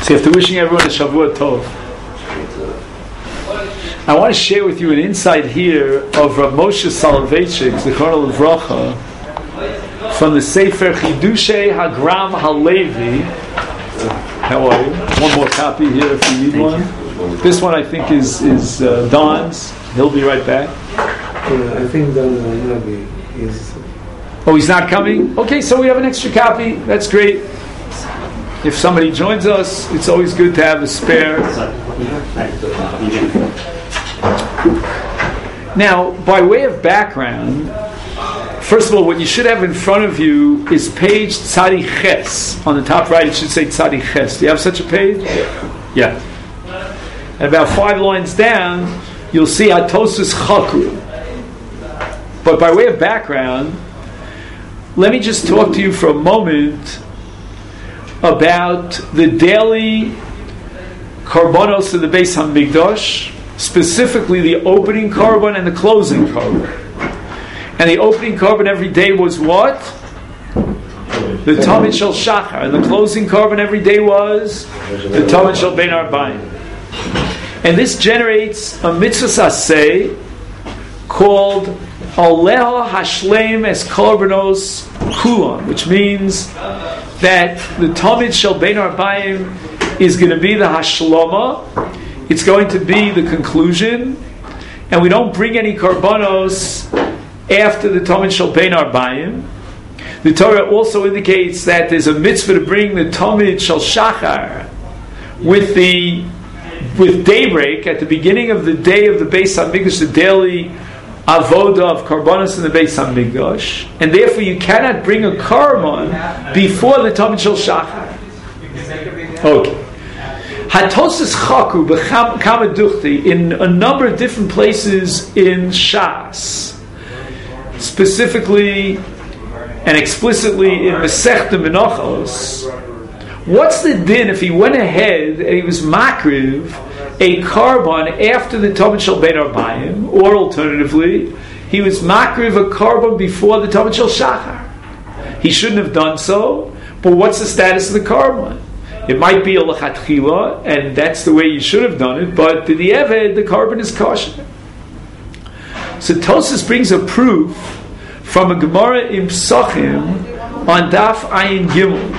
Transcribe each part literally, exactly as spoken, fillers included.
So after wishing everyone a Shavua Tov, I want to share with you an insight here of Rav Moshe Soloveitchik, Zichrono Livracha, from the Sefer Chidushei Hagram Halevi. How are you? One more copy here if you need Thank one. You. This one I think is is uh, Don's. He'll be right back. Yeah, I think Don Nabi is. Oh, he's not coming? Okay, so we have an extra copy. That's great. If somebody joins us, it's always good to have a spare. Now, by way of background, first of all, what you should have in front of you is page Tzadi Ches. On the top right, it should say Tzadi Ches. Do you have such a page? Yeah. And about five lines down, you'll see Atosus Chakru. But by way of background, let me just talk to you for a moment about the daily Karbanos of the Beis HaMikdash, specifically the opening Karban and the closing Karban. And the opening Karban every day was what? The Tamid Shel Shachar. And the closing Karban every day was the Tamid Shel Bein Arbaim. And this generates a mitzvah aseh called Aleha Hashleim Es Karbanos Kulan, which means that the Tamid Shel Bein Arbaim is going to be the Hashlama. It's going to be the conclusion, and we don't bring any Karbanos after the Tamid Shel Bein Arbaim. The Torah also indicates that there's a mitzvah to bring the Tamid Shel Shachar with the with daybreak at the beginning of the day of the Beis HaMikdash, the daily avoda of Karbanos in the Beis HaMikdash, and therefore you cannot bring a Karban before the Tamid Shel Shachar. Okay. Hatosis Chakru b'cham Kamaduchti in a number of different places in Shas, specifically and explicitly in Masechta Menachos. What's the din if he went ahead and he was makriv a Karban after the Tamid Shel Bein Arbaim, or alternatively, he was makriv a Karban before the Tamid Shel Shachar? He shouldn't have done so, but what's the status of the Karban? It might be a lechatchila, and that's the way you should have done it, but the Eved, the Karban is kosher. So Tosas brings a proof from a Gemara in Psachim on Daf Ayin Gimel.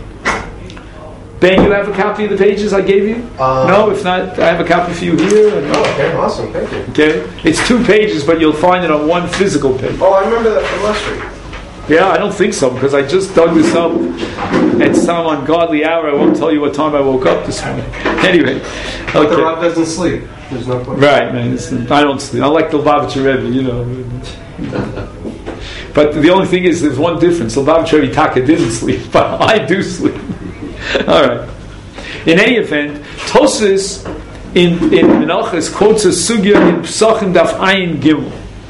Ben, you have a copy of the pages I gave you? Um, no, if not, I have a copy for you here. Oh, okay, awesome, thank you. Okay, it's two pages, but you'll find it on one physical page. Oh, I remember that from last week. Yeah, I don't think so, because I just dug this up at some ungodly hour. I won't tell you what time I woke up this morning. Anyway, okay. But the Rav doesn't sleep. There's no point. Right, man. It's, I don't sleep. I like the Lubavitcher Rebbe, you know. But the only thing is, there's one difference. Lubavitcher Rebbe Taka didn't sleep, but I do sleep. All right. In any event, Tosas in in Menachos quotes a sugya in Psachim Daf Ayin Gimel.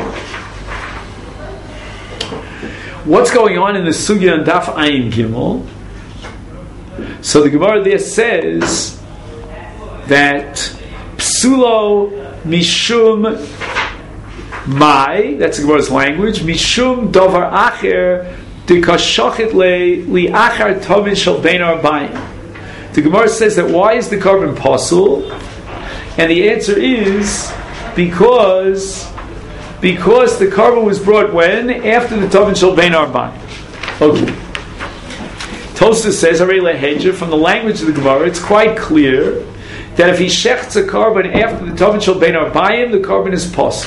What's going on in the sugya in Daf Ayin Gimel? So the Gemara there says that Psulo Mishum Mai, that's the Gemara's language, Mishum Davar Acher Dikashachet Le Liachar Tamid Shel Bein Arbaim. The Gemara says that why is the Karban pasul? And the answer is because because the Karban was brought when? After the Tamid Shel Bein Arbaim. Okay. Tosafos says, from the language of the Gemara, it's quite clear that if he shechts a Karban after the Tamid Shel Bein Arbaim, the Karban is pasul.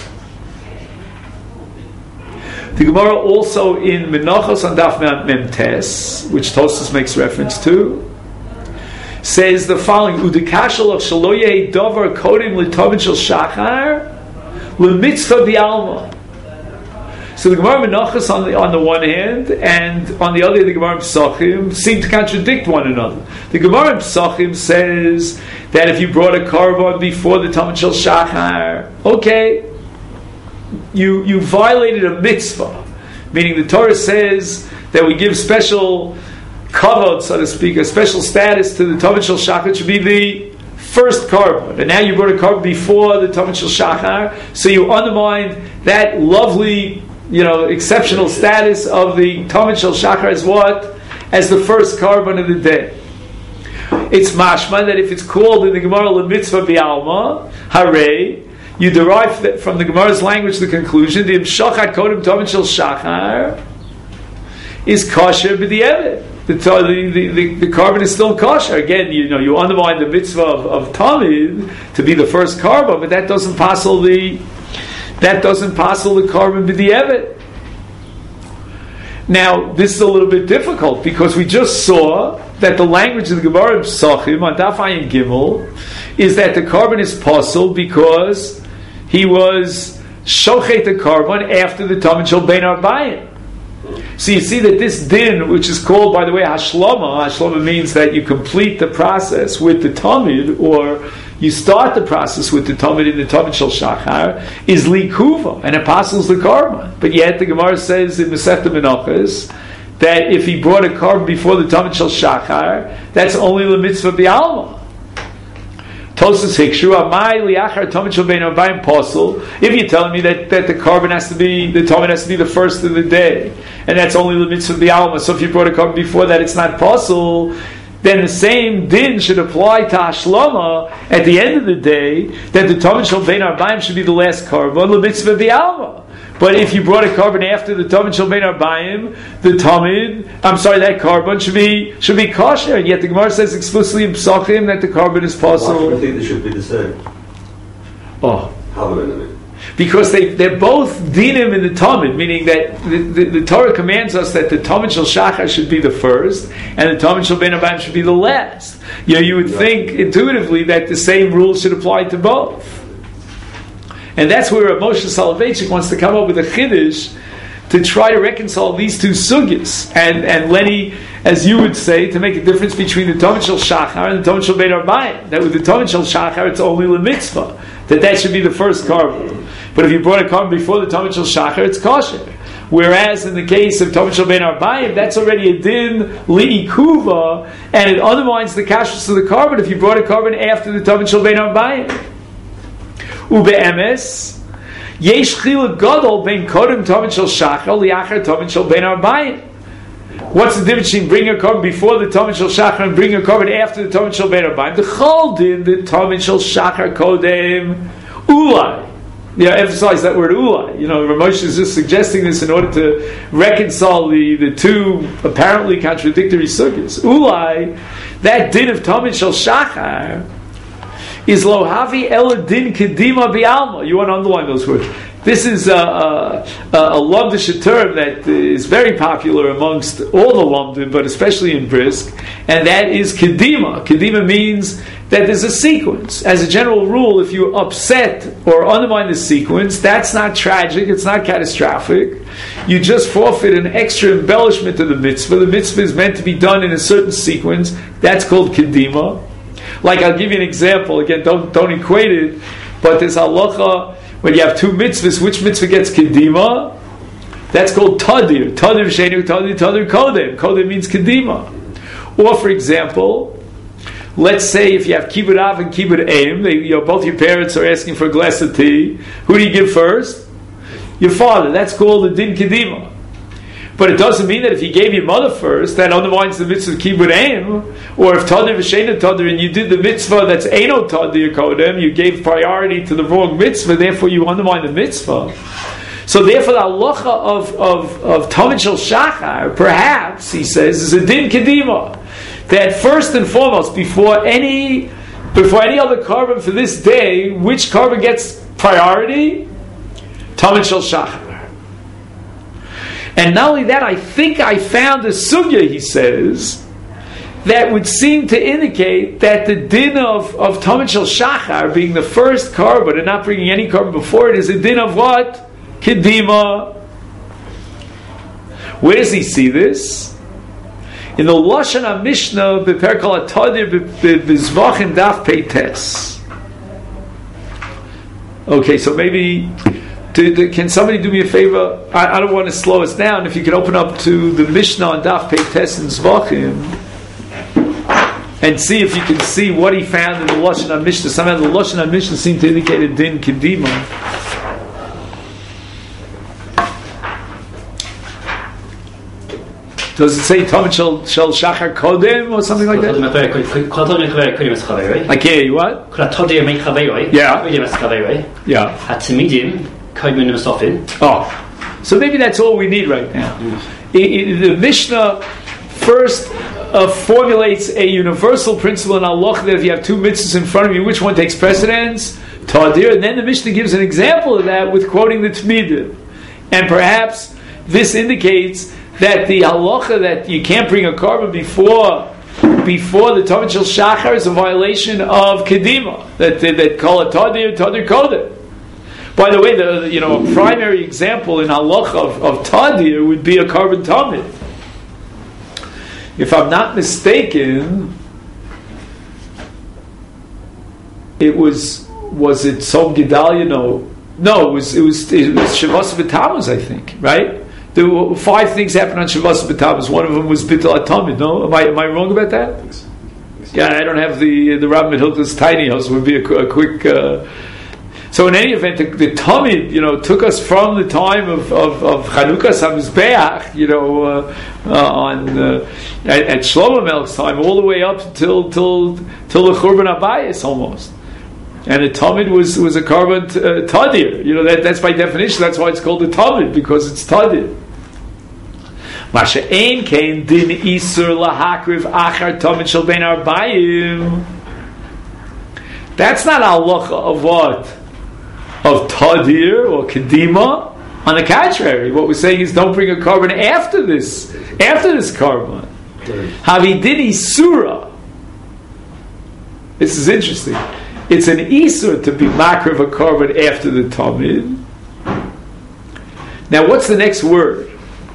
The Gemara also in Menachos on Daf Mem Tes, which Tosafos makes reference to, says the following: Udikashal of Shaloye Dover Kodim LeTamid Shel Shachar LeMitzvah B'Alma. So the Gemara Menachos on the on the one hand, and on the other, the Gemara Psachim seem to contradict one another. The Gemara Psachim says that if you brought a Karban before the Tamid Shel Shachar, okay, you you violated a mitzvah, meaning the Torah says that we give special kavod, so to speak, a special status to the Tamid Shel Shachar. It should be the first Karban, and now you brought a Karban before the Tamid Shel Shachar, so you undermined that lovely, you know, exceptional status of the Tamid Shel Shachar as what? As the first Karban of the day. it's mashma that if it's called in the Gemara l'mitzvah bi'alma, hare, you derive that from the Gemara's language the conclusion the imshachat kodem tomin shel shachar is kosher b'di'evet. The, the, the, the carbon is still kosher. Again, you know, you undermine the mitzvah of, of tamid to be the first carbon, but that doesn't passel the that doesn't passel the carbon b'di'evet. Now, this is a little bit difficult because we just saw that the language of the Gemara Psachim on Daf Ayin Gimel is that the carbon is passel because he was shochet the carbon after the Tamid Shel Bein Arbayim. So you see that this din, which is called, by the way, Hashlama, Hashlama means that you complete the process with the Tamid, or you start the process with the Tamid in the Tamid Shel Shachar, is Likuva, and it passes the carbon. But yet the Gemara says in Masechta Menachos that if he brought a carbon before the Tamid Shel Shachar, that's only the mitzvah bi'alma. Tosas Hikshu, Amai liachar Tamid Shel Bein Arbayim posel. If you're telling me that, that the carbon has to be, the Tamid has to be the first of the day, and that's only the mitzvah bi'alma, so if you brought a carbon before that, it's not posel, then the same din should apply to Hashlama at the end of the day, that the Tamid Shel Bein Arbayim should be the last carbon, the mitzvah bi'alma. But if you brought a carbon after the Tamid Shel Bein Arbayim, the Tamid, I'm sorry, that carbon should be should be kosher. And yet the Gemara says explicitly in Psachim that the carbon is possible. Why do you think they should be the same? Oh, how do they? Because they they're both dinim in the Tamid, meaning that the, the, the Torah commands us that the Tamid Shel Shachar should be the first, and the Tamid Shel Bein Arbayim should be the last. You know, you would yeah. think intuitively that the same rules should apply to both. And that's where Moshe Soloveitchik wants to come up with a chiddush to try to reconcile these two sugyas. And and Lenny, as you would say, to make a difference between the Tamid Shel Shachar and the Tamid Shel Bein Arbayim. That with the Tamid Shel Shachar, it's only the mitzvah. That that should be the first carbon. But if you brought a carbon before the Tamid Shel Shachar, it's kosher. Whereas in the case of Tamid Shel Bein Arbayim, that's already a din li'ikuva, and it undermines the kashrus of the carbon if you brought a carbon after the Tamid Shel Bein Arbayim. Ube'emes, yesh chiluk gadol ben kodem Tamid Shel Shachar liachar Tamid Shel Bein Arbayim. What's the difference between bringing a carbon before the Tamid Shel Shachar and bringing a carbon after the Tamid Shel Bein Arbayim? The chol din, the Tamid Shel Shachar kodem ulai. Yeah, emphasize that word ulai. You know, Ramosh is just suggesting this in order to reconcile the, the two apparently contradictory sugyas. Ulai, that din of Tamid Shel Shachar is lo havi ela din kedima bi'alma. You want to underline those words. This is a, a, a Lomdish term that is very popular amongst all the Lomdim, but especially in Brisk, and that is kedima. Kedima means that there's a sequence. As a general rule, if you upset or undermine the sequence, that's not tragic, it's not catastrophic. You just forfeit an extra embellishment of the mitzvah. The mitzvah is meant to be done in a certain sequence. That's called kedima. Like, I'll give you an example. Again, don't don't equate it, but there's halacha when you have two mitzvahs. Which mitzvah gets kedima? That's called tadir. Tadir shenu tadir tadir kodem. Kodem means kedima. Or, for example, let's say if you have kibbud av and kibbud aim, they, you know, both your parents are asking for a glass of tea. Who do you give first? Your father. That's called the din kedima. But it doesn't mean that if you gave your mother first, that undermines the mitzvah of kibbud aim. Or if tadir v'shena tadir, and you did the mitzvah that's eino tadir kodem, you gave priority to the wrong mitzvah, therefore you undermine the mitzvah. So therefore the halacha of, of, of Tamid Shel Shachar, perhaps, he says, is a din kedima. That first and foremost, before any before any other carbon for this day, which carbon gets priority? Tamid Shel Shachar. And not only that, I think I found a sugya, he says, that would seem to indicate that the din of, of Tamid Shel Shachar being the first carbon and not bringing any carbon before it is a din of what? Kedima. Where does he see this? In the Lashon HaMishnah, Beper Kol HaTadir B'Zvachim Daf Peites. Okay, so maybe... Do, do, can somebody do me a favor? I, I don't want to slow us down. If you could open up to the Mishnah on Daf Peites and Zvachim and see if you can see what he found in the Lashon HaMishnah. Somehow the Lashon HaMishnah seemed to indicate a din kedima. Does it say Tamid Shel Shel Shachar Kodem or something like that? I can't hear you. What? Yeah. Yeah. Oh, so maybe that's all we need right now. Mm. It, it, the Mishnah first uh, formulates a universal principle in halacha that if you have two mitzvahs in front of you, which one takes precedence? Tadir. And then the Mishnah gives an example of that with quoting the Tmidah. And perhaps this indicates that the halacha that you can't bring a carbon before before the Tamid Shel Shachar is a violation of Kedima. That that call it Tadir, Tadir Koder. By the way, the you know a primary example in halacha of, of Tadir would be a carbon Tamid. If I'm not mistaken, it was was it Tzom Gedalia? No, no, it was it was it was Shavas B'Tammuz, I think, right? There were five things happened on Shavas B'Tammuz. One of them was Bittul Atamid. No, am I am I wrong about that? Yeah, I don't have the the Rav Hilda's tiny house. It would be a, a quick. Uh, so in any event, the, the Tamid, you know, took us from the time of of, of Chanukah Samizbeach, you know, uh, uh, on uh, at, at Shlomo Melch's time, all the way up till till till the Churban Abayis almost. And the Tamid was was a carbon uh, Tadir. You know, that that's by definition. That's why it's called a Tamid, because it's Tadir. Masha ein kein din isur lahakriv achar Tamid shel bein arbayim. That's not halacha of what? Of Tadir or Kedima. On the contrary, what we're saying is don't bring a carbon after this, after this carbon. Havi din isura. This is interesting. It's an isur to be makriv a carbon after the Tamid. Now, what's the next word?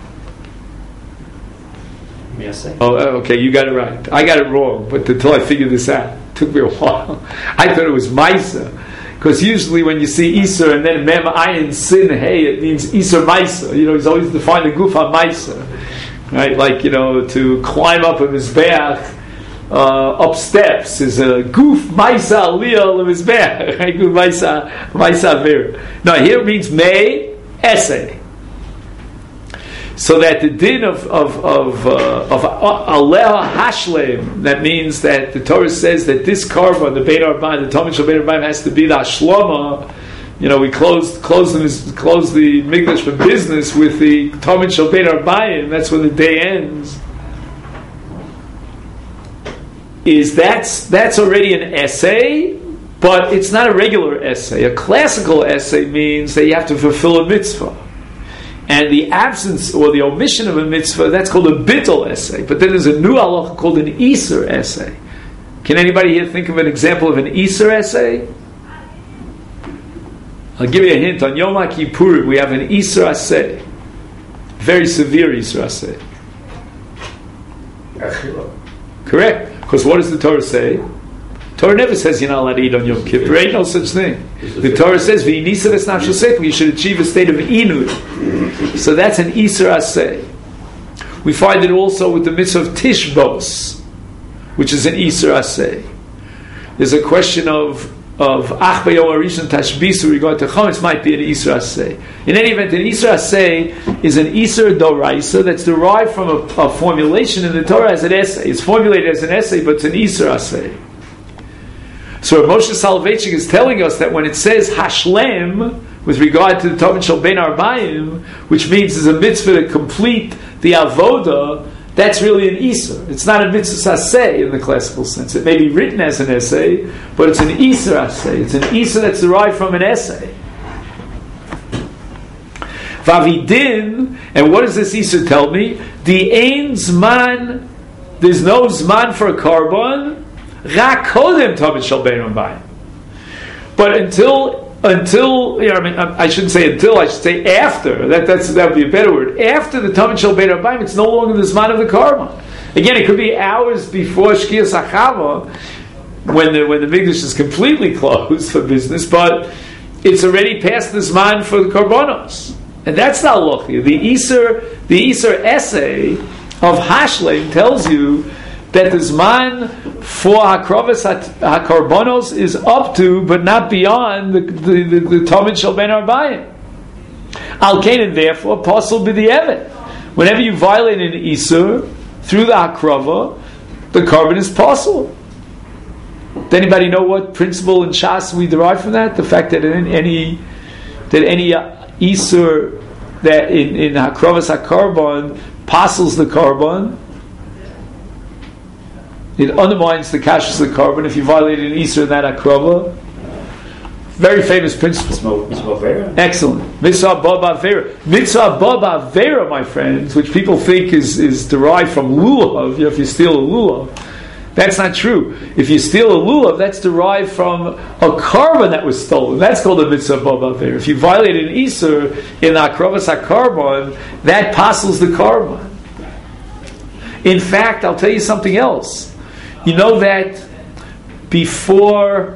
Oh, okay, you got it right. I got it wrong, but until I figured this out, it took me a while. I thought it was Maisa, because usually when you see Isur and then Mem Ayin Sin Hey, it means Isur Maisa. You know, he's always defined the Gufa Maisa, right? Like, you know, to climb up a Mizbeach, uh, up steps is a Guf Maisa Aliyah Mizbeach, right? Guf Maisa Maisa Ver. No, here it means May Essay. So that the din of of of uh, of Aleha Hashlem, that means that the Torah says that this carbon, the Bein Arbaim, the Tamid Shel Bein Arbaim, has to be the Hashlama. You know, we closed closed the, closed the Mikdash for business with the Tamid Shel Bein Arbaim. That's when the day ends. Is that's that's already an essay, but it's not a regular essay. A classical essay means that you have to fulfill a mitzvah. And the absence or the omission of a mitzvah, that's called a bittul essay. But then there's a new halacha called an Isur essay. Can anybody here think of an example of an Isur essay? I'll give you a hint. On Yom Kippur, we have an Isur essay. Very severe Isur essay. Correct. Because what does the Torah say? Torah never says you're not allowed to eat on Yom Kippur. There ain't no such thing. The Torah says you should achieve a state of inud. So that's an Isur Aseh. We find it also with the mitzvah of Tishbos, which is an Isur Aseh. There's a question of of Ach B'Yom Harishon Tashbisu regard to Chametz might be an Isur Aseh. In any event, an Isur Aseh is an Isur Doraisa that's derived from a, a formulation in the Torah as an essay. It's formulated as an essay, but it's an Isur Aseh. So Moshe Soloveitchik is telling us that when it says Hashlem, with regard to the Tamid Shel Bein Arbaim, which means there's a mitzvah to complete the avoda, that's really an Isur. It's not a mitzvah aseh in the classical sense. It may be written as an essay, but it's an Isur aseh. It's an Isur that's derived from an essay. Vavidin, and what does this Isur tell me? The ein zman, there's no zman for a carbon, Rak kodem Tamid Shel Bein Arbaim. But until until you know, I mean, I shouldn't say until. I should say after. That that's that would be a better word. After the Tamid Shel Bein Arbaim, it's no longer the zman of the carbon. Again, it could be hours before Shkias Achava, when the when the Mikdash is completely closed for business, but it's already past the zman for the karbonos, and that's not lochia. The Isur the Isur essay of Hashlem tells you that the zman for hakrovas hakarbonos is up to, but not beyond, the the, the, the Tamid Shel Bein Arbaim. Al Kain, and therefore, possible b'di'evet. Whenever you violate an Isur through the Hakrava, the carbon is possible. Does anybody know what principle in Shas we derive from that? The fact that in any that any uh, Isur that in, in Hakravas HaKarban passels the carbon, it undermines the kashrus of the carbon if you violate an Isur in that Hakrava. Very famous principle. Mitzvah Vera? Excellent. Mitzvah Baba Vera. Mitzvah Baba Vera, my friends, which people think is, is derived from lulav, you know, if you steal a lulav. That's not true. If you steal a lulav, that's derived from a carbon that was stolen. That's called a Mitzvah Baba Vera. If you violate an Isur in the Akravas HaKarban, that passels the carbon. In fact, I'll tell you something else. You know that before...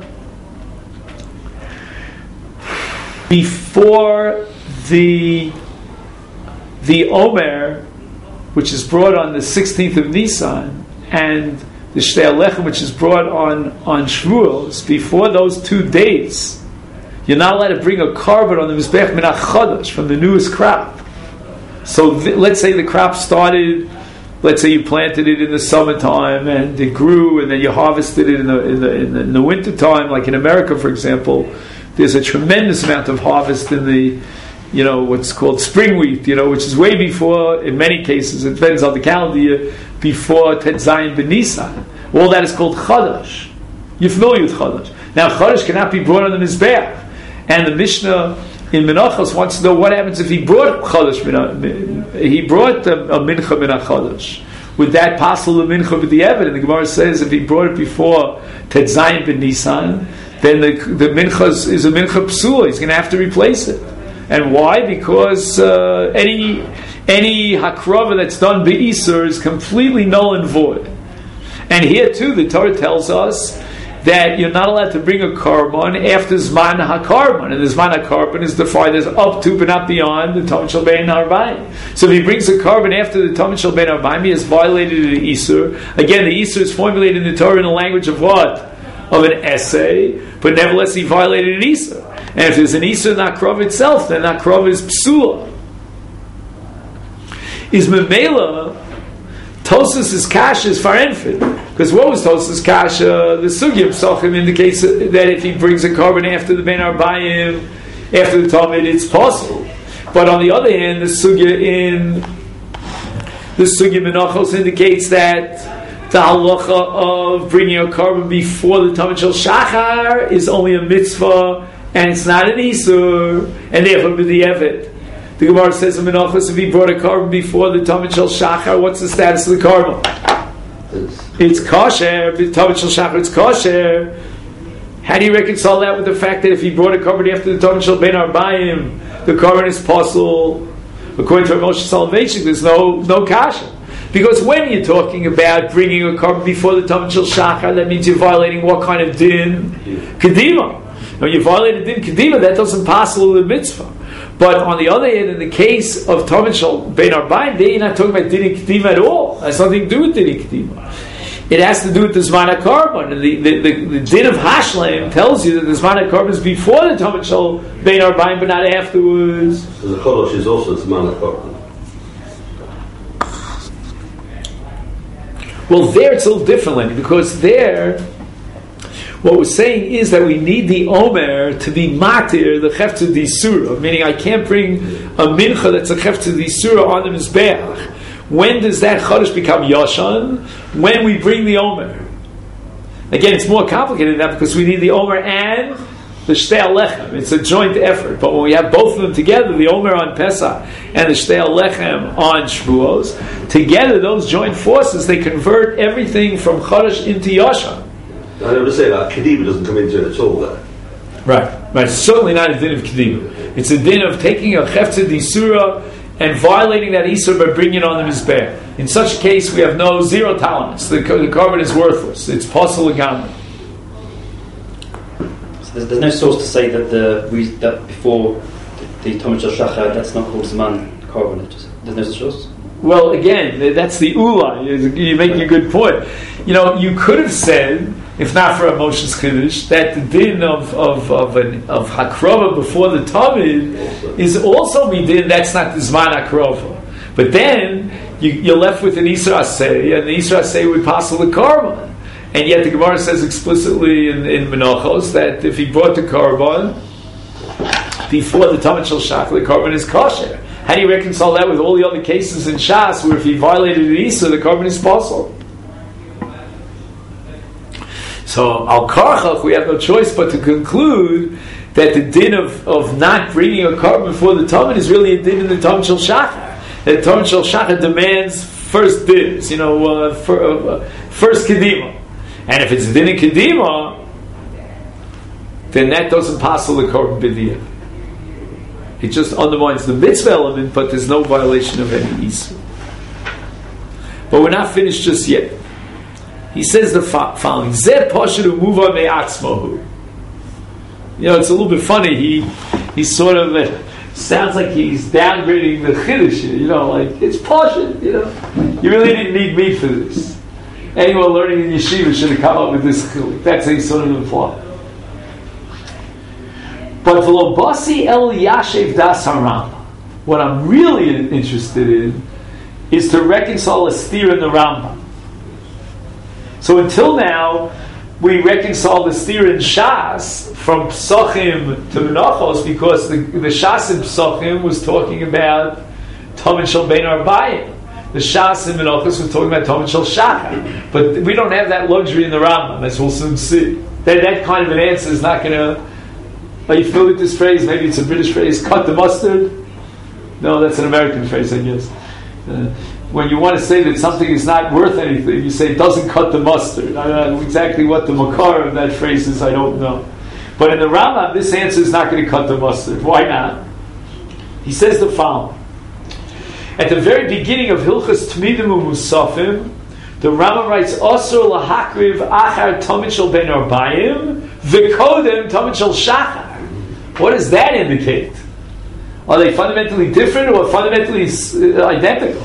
Before the the Omer, which is brought on the sixteenth of Nisan, and the Shtei Alechem, which is brought on on Shavuos, before those two dates, you're not allowed to bring a carbon on the Mizbech Min HaChodesh from the newest crop. So th- let's say the crop started. Let's say you planted it in the summertime and it grew, and then you harvested it in the in the, in the, in the wintertime, like in America, for example. There's a tremendous amount of harvest in the, you know, what's called spring wheat, you know, which is way before, in many cases, it depends on the calendar year, before Tet Zayin B'Nisan. All that is called Chadash. You're familiar with Chadash. Now, Chadash cannot be brought on the Mizbeach. And the Mishnah in Menachos wants to know what happens if he brought Chadash, he brought a, a Mincha Min HaChadash. Would that passel the Mincha with the Eved? And the Gemara says if he brought it before Tet Zayin B'Nisan, then the, the mincha is, is a mincha psula. He's going to have to replace it. And why? Because uh, any any hakrava that's done be'isur is completely null and void. And here too, the Torah tells us that you're not allowed to bring a carbon after zman hakarban, and the zman hakarban is defined as up to but not beyond the tamid shel bein arba'im. So if he brings a carbon after the tamid shel bein arba'im, he has violated the isur. Again, the isur is formulated in the Torah in the language of what? Of an essay, but nevertheless he violated an Isur. And if there's an Isur in that Akrava itself, then that Akrava is Psula. Is Memela, Tosas is Kasha is Farenfid. Because what was Tosas Kasha? The Sugya Psachim indicates that if he brings a carbon after the Ben Arbayim, after the Talmud, it's possible. But on the other hand, the Sugya in the Sugya Menachos indicates that the halacha of bringing a carbon before the Tamid Shel Shachar is only a mitzvah, and it's not an Isur, and therefore b'di'evet. The Gemara says in Menachos, if he brought a carbon before the Tamid Shel Shachar, what's the status of the carbon? It's kosher. The Tamid Shel Shachar, it's kosher. How do you reconcile that with the fact that if he brought a carbon after the Tamid Shel Bein Arbayim, the carbon is possible? According to our Moshe salvation, there's no no kasha. Because when you're talking about bringing a carbon before the Tamid Shel Shachar, that means you're violating what kind of din? Kedima. When you violate a din Kedima, that doesn't pass the mitzvah. But on the other hand, in the case of Tamid Shel Bein Arbayim, there you're not talking about din Kedima at all. It has nothing to do with din Kedima. It has to do with the Zman HaKarban. And the, the, the, the din of Hashlem tells you that the Zman HaKarban is before the Tamid Shel Bein Arbayim, but not afterwards. So the Chodesh is also Zman HaKarban. Well, there it's a little differently, because there, what we're saying is that we need the Omer to be matir, the Cheftzah D'Isura, meaning I can't bring a mincha that's a Cheftzah D'Isura on the Mizbeach. When does that Chodesh become Yashan? When we bring the Omer. Again, it's more complicated than that, because we need the Omer and the Shtei Alechem. It's a joint effort. But when we have both of them together, the Omer on Pesach and the Shtei Alechem on Shavuos, together those joint forces, they convert everything from Chodesh into Yashan. I never say that. Kedima doesn't come into it at all there. Right. Right. It's certainly not a din of Kedima. It's a din of taking a Cheftzah D'Isura and violating that Isur by bringing it on the Mizbeach. In such a case, we have no zero tolerance. The, the carbon is worthless. It's possible again. There's, there's no source to say that the we, that before the, the Tamid Shel Shachar, that's not called Zman carbon. It just, there's no source. Well, again, that's the Ula. You're making a good point. You know, you could have said, if not for a Moshe's Chiddush, that the din of of of, an, of Hakrava before the Tamid is also midin. That's not the Zman Hakrava. But then you, you're left with an Isra Aseh, and the Isra Aseh would pass the Korban. And yet the Gemara says explicitly in, in Menachos that if he brought the Korban before the Tamid Shel Shach, the Korban is kosher. How do you reconcile that with all the other cases in Shas where if he violated the Isra, the Korban is possible? So, al karchach, we have no choice but to conclude that the din of, of not bringing a korban before the Tamid is really a din in the Tamid Shel Shachar. The Tamid Shel Shachar demands first dibs, you know, uh, for, uh, first kedima. And if it's a din in kedima, then that doesn't pass the korban b'diyah. It just undermines the mitzvah element, but there's no violation of any issur. But we're not finished just yet. He says the following: Zeh poshedu muva me'atzmahu. You know, it's a little bit funny. He he sort of uh, sounds like he's downgrading the chiddush. You know, like it's poshet. You know, you really didn't need me for this. Anyone learning in yeshiva should have come up with this chiluk. That's how he sort of implied. But v'lobasi el yashev das haRambam. What I'm really interested in is to reconcile a steer in the Rambam. So until now, we reconcile the steer in Shas from Psachim to Menachos because the, the Shas in Psachim was talking about Tamid Shel Bein Arbayim. The Shas in Menachos was talking about Tamid Shel Shachar. But we don't have that luxury in the Rambam, as we'll soon see. That, that kind of an answer is not going to... Are you familiar with this phrase? Maybe it's a British phrase, cut the mustard? No, that's an American phrase, I guess. Uh, when you want to say that something is not worth anything, you say it doesn't cut the mustard. I don't know exactly what the makar of that phrase is, I don't know. But in the Rambam, this answer is not going to cut the mustard. Why not? He says the following. At the very beginning of Hilchas Tmidim U'Musafim, the Rambam writes, Osur lahakriv achar Tamid Shel Bein Arbayim v'kodem Tamid Shel Shachar. What does that indicate? Are they fundamentally different or fundamentally identical?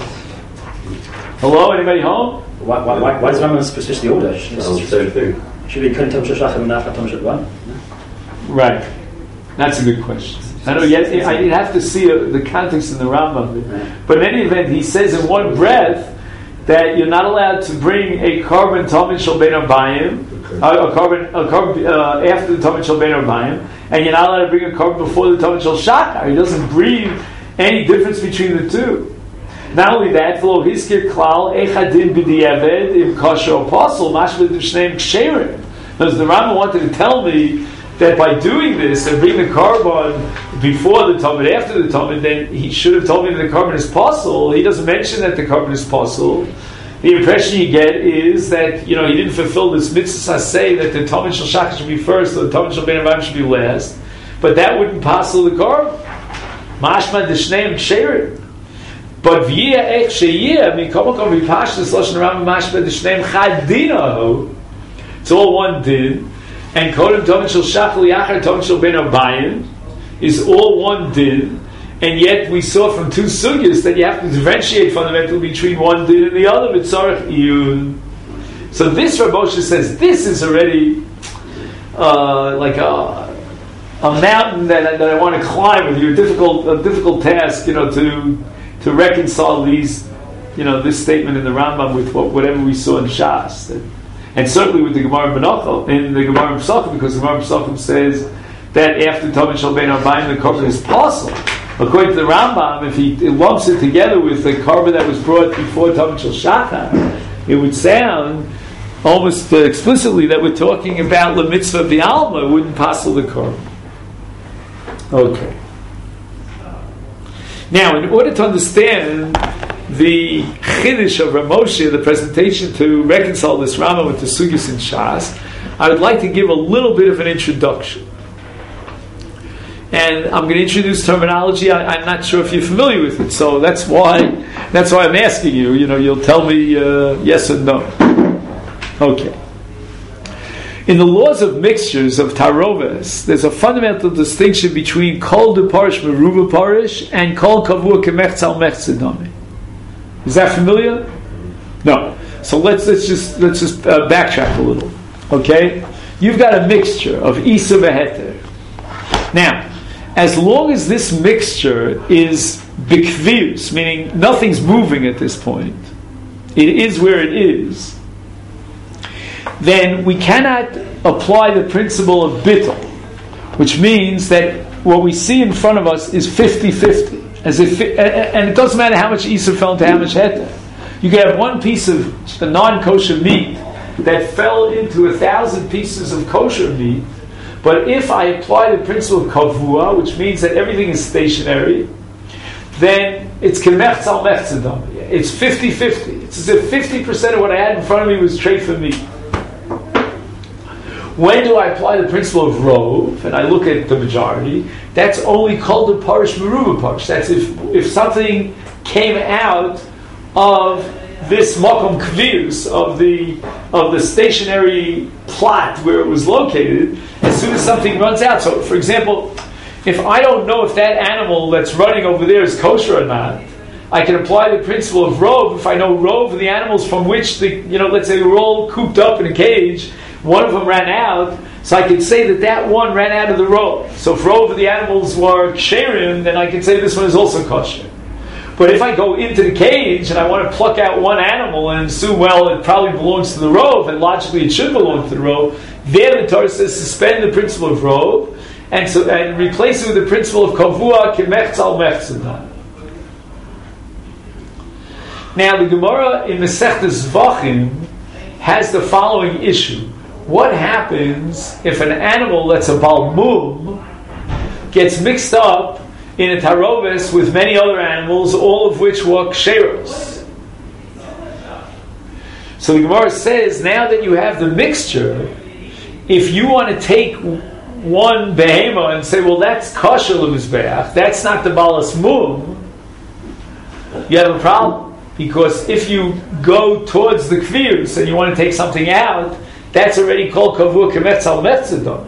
Hello, anybody home? Why, why, why, why is Rambam switch the order? That's the same thing. Should we couldn't Tamid Shel Shachar and after Tamid Shel Arbayim? Right. That's a good question. I know. Yet I did have to see uh, the context in the Rambam, but in any event, he says in one breath that you're not allowed to bring a korban Tamid Shel Bein Arbayim, uh, a korban, a korban uh, after the Tamid Shel Bein Arbayim, and you're not allowed to bring a korban before the Tamid Shel Shachar. He doesn't breathe any difference between the two. Not only that, v'lo hiskir klal echadin b'di'eved im kosher apostle mashma d'shneim ksherim. Because the Rambam wanted to tell me that by doing this and bring the korban before the Tamid, after the Tamid, then he should have told me that the korban is possible. He doesn't mention that the korban is possible. The impression you get is that, you know, he didn't fulfill this mitzvah say that the Tamid Shel Shachar should be first, or the Tamid Shel Bein Arbayim should be last. But that wouldn't possible the korban. Mashma d'shneim ksherim. But v'yeh ech sheyeh mikomakom v'pashtus lashon Rambam mashma d'shneim chadinahu. It's all one din. And Kodem Tamid Shel Shachar Yachar Tamid Shel Bein Arbayim is all one din, and yet we saw from two sugyas that you have to differentiate fundamentally between one din and the other. B'tzarech iyun. So this Rav Moshe says this is already uh, like a, a mountain that, that I want to climb with you. A difficult, a difficult task, you know, to to reconcile these, you know, this statement in the Rambam with what, whatever we saw in Shas. That, And certainly with the Gemara in Menachos, in the Gemara in Pesachim, because the Gemara in Pesachim says that after Tamid Shel Bein Arbayim the korban is possible. According to the Rambam, if he lumps it together with the korban that was brought before Tamid Shel Shachar, it would sound almost uh, explicitly that we're talking about the mitzvah of the Alma. It wouldn't possible the korban. Okay. Now, in order to understand the chiddush of Rav Moshe, the presentation to reconcile this Rambam with the Sugyas in Shas, I would like to give a little bit of an introduction. And I'm going to introduce terminology. I, I'm not sure if you're familiar with it, so that's why that's why I'm asking you. You know, you'll tell me uh, yes or no. Okay. In the laws of mixtures of taroves, there's a fundamental distinction between kol de parish meruba parish and kol kavua kemechzal mechzedami. Is that familiar? No. So let's let's just let's just uh, backtrack a little. Okay, you've got a mixture of isa v'heter. Now, as long as this mixture is bikvius, meaning nothing's moving at this point, it is where it is, then we cannot apply the principle of bittul, which means that what we see in front of us is fifty-fifty, as if, and it doesn't matter how much Isur fell into how much Heter. You could have one piece of non-kosher meat that fell into a thousand pieces of kosher meat, but if I apply the principle of kavua, which means that everything is stationary, then it's kemechz al mechzedam. It's fifty-fifty. It's as if fifty percent of what I had in front of me was treifa meat. When do I apply the principle of rov, and I look at the majority, that's only called the parish meruba parish. That's if if something came out of this makom kvius, of the of the stationary plot where it was located, as soon as something runs out. So, for example, if I don't know if that animal that's running over there is kosher or not, I can apply the principle of rov. If I know rov of the animals from which the, you know, let's say they were all cooped up in a cage, one of them ran out, so I can say that that one ran out of the rov. So if rov of the animals were ksherim, then I can say this one is also kosher. But if I go into the cage and I want to pluck out one animal and assume, well, it probably belongs to the rov, and logically it should belong to the rov, there the Torah says suspend the principle of rov and so and replace it with the principle of kavua kemechz al mechzedam. Now the Gemara in Masechtas Zvachim has the following issue. What happens if an animal that's a balmum gets mixed up in a tarovis with many other animals, all of which were ksheros? So the Gemara says, now that you have the mixture, if you want to take one behema and say, well, that's kosher l'mizbeach, that's not the balas mum, you have a problem. Because if you go towards the kvirus and you want to take something out, that's already called kavua kemetz al metzedon.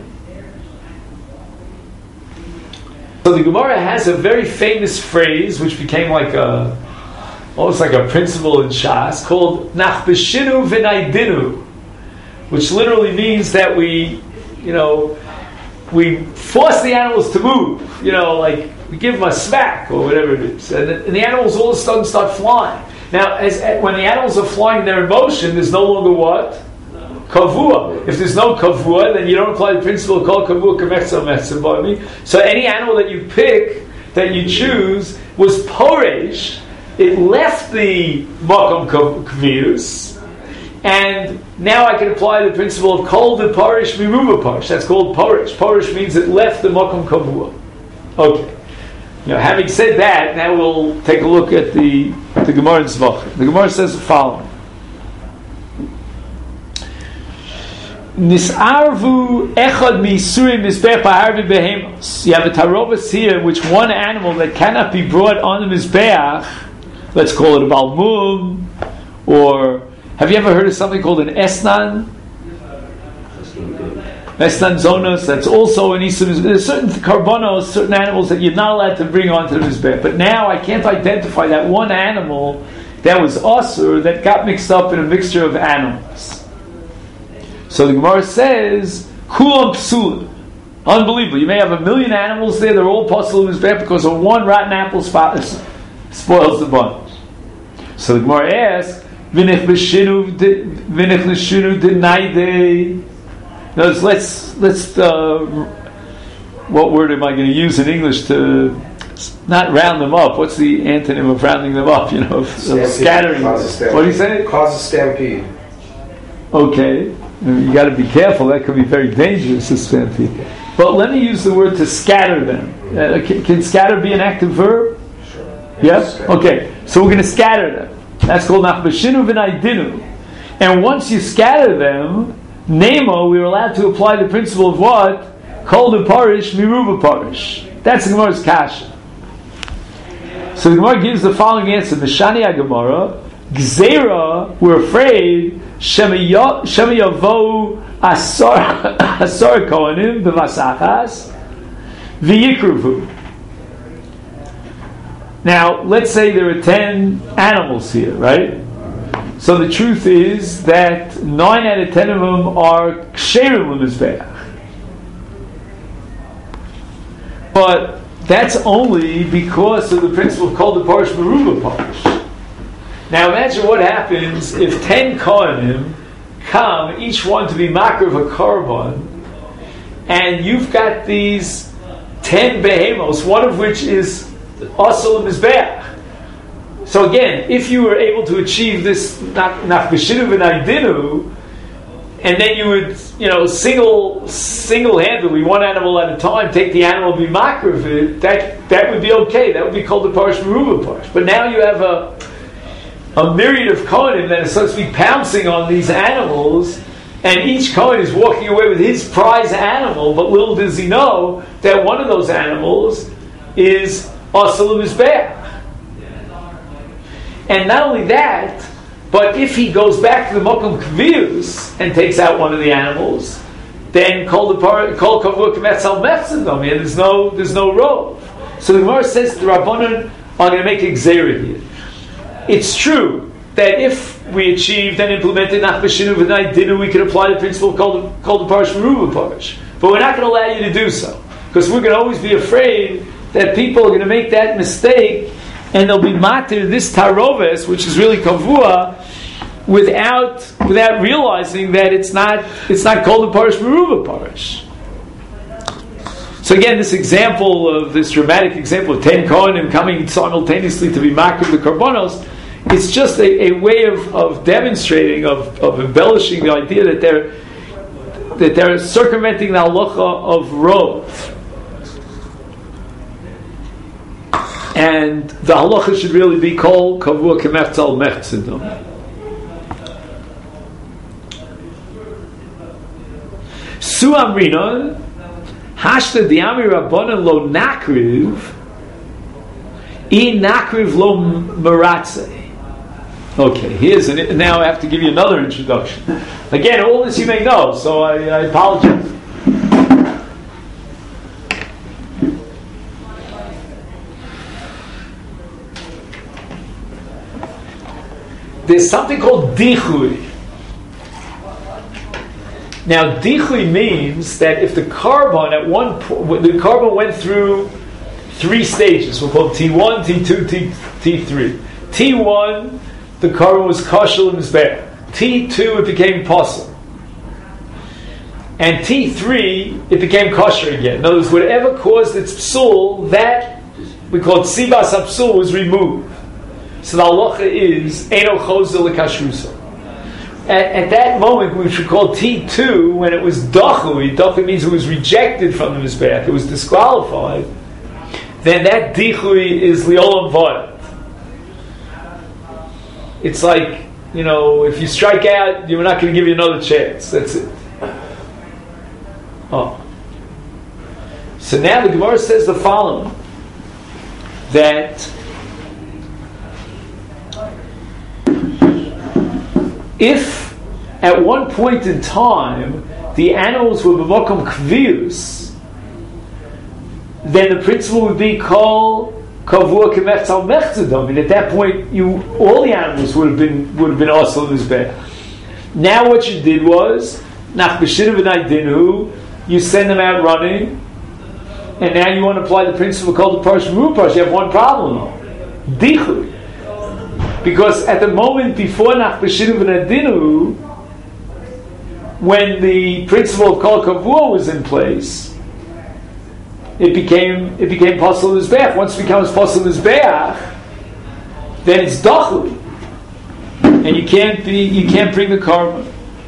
So the Gemara has a very famous phrase which became like a, almost like a principle in Shas, called nachbeshinu v'naydinu, which literally means that we, you know, we force the animals to move. You know, like we give them a smack or whatever it is, and the, and the animals all of a sudden start flying. Now, as, when the animals are flying, they're in motion. There's no longer what? Kavua. If there's no kavua, then you don't apply the principle called kavua kemechza metzabami. So any animal that you pick, that you choose, was poresh. It left the makom kaviyus, and now I can apply the principle of kol de parish miruba parish. That's called parish. Parish means it left the makom kavua. Okay. Now, having said that, now we'll take a look at the the Gemara in Zvach. The Gemara says the following. Nisarvu echad miisurim mizbech b'harvi behemos. You have a tarovas here, which one animal that cannot be brought on the mizbeach, let's call it a balmum, or have you ever heard of something called an esnan? Esnan zonos. That's also an isum. There's certain karbonos, certain animals that you're not allowed to bring onto the mizbeach. But now I can't identify that one animal that was asur that got mixed up in a mixture of animals. So the Gemara says, kulam psul. Unbelievable. You may have a million animals there, they're all pasul in mizbeach because of one rotten apple spot spoils the bunch. So the Gemara asks, Vinich b'shinu vinich l'shinu d'naydei. Now let's let's uh, what word am I going to use in English to not round them up? What's the antonym of rounding them up? You know, of, of scattering. What do you say? Cause a stampede. Okay, you got to be careful. That could be very dangerous, a stampede. But let me use the word to scatter them. Uh, can, can scatter be an active verb? Sure. Yes. Yeah? Okay. So we're going to scatter them. That's called nachbeshinu v'naydinu. And once you scatter them, Nemo, we are allowed to apply the principle of what? Kol de parish, miruba parish. That's the Gemara's kasha. So the Gemara gives the following answer. Mishani HaGemara, Gzeira, we're afraid, Shemiyavo Asar Kohanim b'masachas v'yikruvu. Now, let's say there are ten animals here, right? So the truth is that nine out of ten of them are ksherim l'mizbeach. But that's only because of the principle of Kol Deparish Meruba Parish. Now imagine what happens if ten Kohanim come, each one to be makar of a korban, and you've got these ten behemos, one of which is asal mizbeach. So again, if you were able to achieve this nach b'shinu v'naydinu, and then you would, you know, single single-handedly, one animal at a time, take the animal and be makar of it, that that would be okay. That would be called the Parish Meruba Parish. But now you have a a myriad of Kohanim that is supposed to be pouncing on these animals, and each Kohen is walking away with his prize animal, but little does he know that one of those animals is asal mizbeach. And not only that, but if he goes back to the Mokum Kvius and takes out one of the animals, then Kol Kavur K'metzal Mechzedom, and there's no there's no rove. So the Gemara says the Rabbanan are going to make a gzeira here. It's true that if we achieved and implemented Nach B'Shinu V'nai Dinu, we could apply the principle called the Parish Meruba Parish. But we're not going to allow you to do so, because we're going to always be afraid that people are going to make that mistake and they'll be matir this taroves, which is really kavua, without without realizing that it's not it's not called the Parish Meruba Parish. So again, this example of this dramatic example of ten Kohanim coming simultaneously to be makar the korbanos, it's just a, a way of, of demonstrating, of, of embellishing the idea that they're that they're circumventing the halacha of rov. And the halacha should really be called kavua k'meftzal mechzedom. Su amrinon hashta diami rabbanan lo nakriv i nakriv lo maratze. Okay, here's an, now I have to give you another introduction. Again, all this you may know, so I, I apologize. There's something called dichui. Now, dichui means that if the korban at one point, the korban went through three stages. We'll call it T one, T two, T, T3. T one, the korban was kosher and mizbeach. T two, it became posel. And T three, it became kosher again. In other words, whatever caused its psul, that we call it sibas hapsul, was removed. So the halacha is eino chozel lekashrusa. At, at that moment, which we call T two, when it was dachui, dachui means it was rejected from the mizbeach, it was disqualified, then that dichui is liolam vayat. It's like, you know, if you strike out, you're not going to give you another chance. That's it. Oh. So now the Gemara says the following, that if at one point in time the animals were b'mokum kvius, then the principle would be called kavua k'mechzal mechzedom, and at that point, you all the animals would have been would have been asal mizbeach. Now, what you did was nach b'shinu v'nai dinu, you send them out running, and now you want to apply the principle called the Parish Meruba Parish. You have one problem though, dichud. Because at the moment before Nach B'Shinu V'Nadinu, when the principle of Kol Kavua was in place, it became it became Pasal Mizbeach. Once it becomes Pasal Mizbeach, then it's Dachui, and you can't be you can't bring the karma.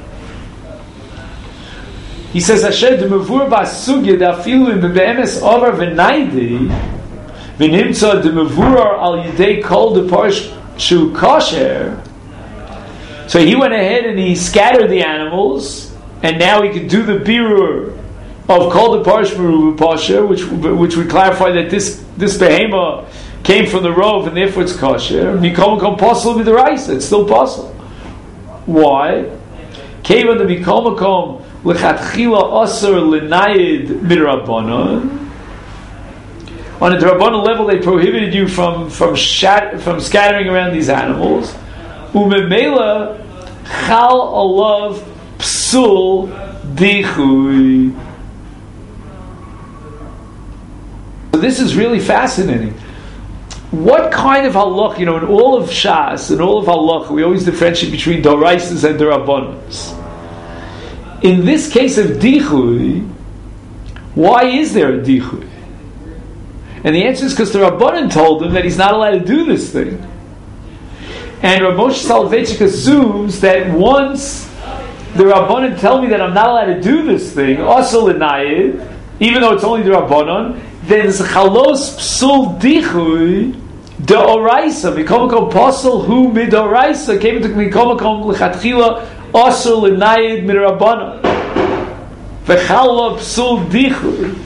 He says, "Asher demavur ba'sugya dafilu in be'emes over v'naidi v'nimtza demavur al yidei kol the parish." Shu kosher. So he went ahead and he scattered the animals, and now he could do the birur of kol the parish meruba pasha, which which would clarify that this this behema came from the rov and therefore it's kosher. Mikol makom pasal midaraisa, it's still pasal. Why? Came on the mikol makom lechatchila aser lenayid midrabanan. On a Drabbana level, they prohibited you from from shat, from scattering around these animals. Umemela chal alav psul dichui. So this is really fascinating. What kind of halach, you know, in all of Shas, in all of halach, we always differentiate between doraisas and derabbanos. In this case of dichui, why is there a dichui? And the answer is because the Rabbanan told him that he's not allowed to do this thing. And Rav Moshe Soloveitchik assumes that once the Rabbanan tell me that I'm not allowed to do this thing, also l'nayid, even though it's only the Rabbanan, then it's chalos psul dichui deoraisa. Mikomakom posel hu midoraisa came into mikomakom lechatchila also l'nayid midrabbanan. V'chalo psul dichui.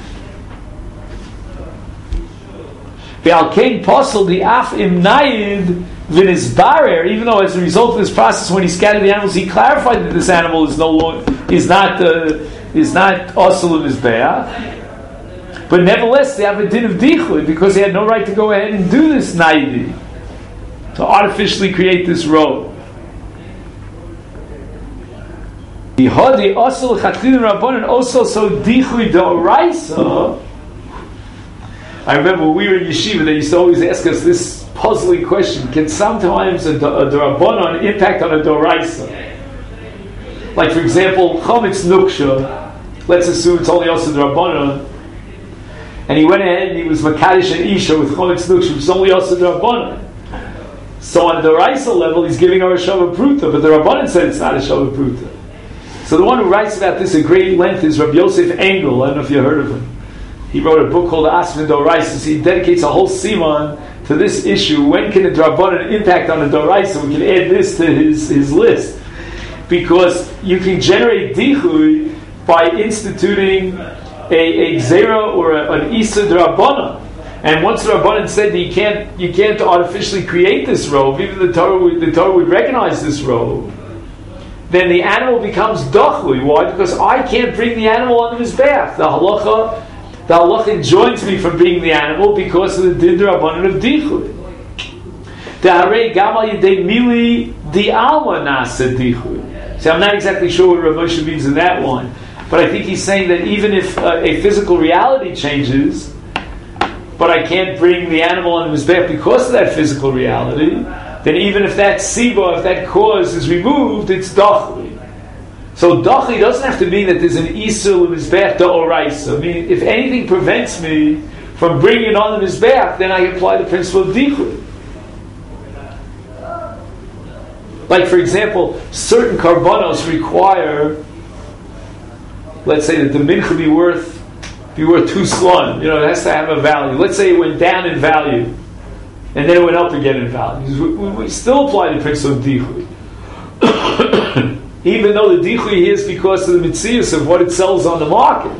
V'al kein posel the af im nayid v'nizbarer. Even though as a result of this process, when he scattered the animals, he clarified that this animal is no longer is not uh, is not also in mizbeach. But nevertheless, they have a din of dichud because they had no right to go ahead and do this naidi, to artificially create this robe. The hodi also chatin rabbanon also so dichud d'oraisa. I remember when we were in yeshiva, they used to always ask us this puzzling question: can sometimes a, a rabbanon impact on a d'oraisa? Like for example, chometz nuksha. Let's assume it's only also the rabbanon. And he went ahead and he was Makadish and Isha with Chometz Nuksha, which is only also the Rabbanan. So on the Raisa level, he's giving her a Shava Pruta, but the Rabbanan said it's not a Shava Pruta. So the one who writes about this at great length is Rabbi Yosef Engel. I don't know if you heard of him. He wrote a book called Asmin Doraisa. He dedicates a whole Siman to this issue. When can a Rabbanan impact on a Doraisa? We can add this to his, his list. Because you can generate Dichui by instituting a, a Gzera or a, an Isa D'Rabbanan. And once the Rabbanan said that you can't, you can't artificially create this robe, even the Torah would, the Torah would recognize this robe, then the animal becomes Dachui. Why? Because I can't bring the animal on the Mizbeach. The halacha, the halacha enjoins me from being the animal because of the Din D'Rabbanan of Dichui. The Harei Gamal Yidei Mili Di Alma Nasa Dichui. So I'm not exactly sure what Rav Moshe means in that one. But I think he's saying that even if uh, a physical reality changes, but I can't bring the animal on the mizbeach because of that physical reality, then even if that siba, if that cause is removed, it's dachli. So dachli doesn't have to mean that there's an isur mizbeach d'oraisa. I mean, if anything prevents me from bringing it on the mizbeach, then I apply the principle of dichli. Like for example, certain karbanos require, let's say that the mincha be worth be worth two slun. You know, it has to have a value. Let's say it went down in value, and then it went up again in value. We, we, we still apply the principle of dichui, even though the dichui is because of the mitzias of what it sells on the market.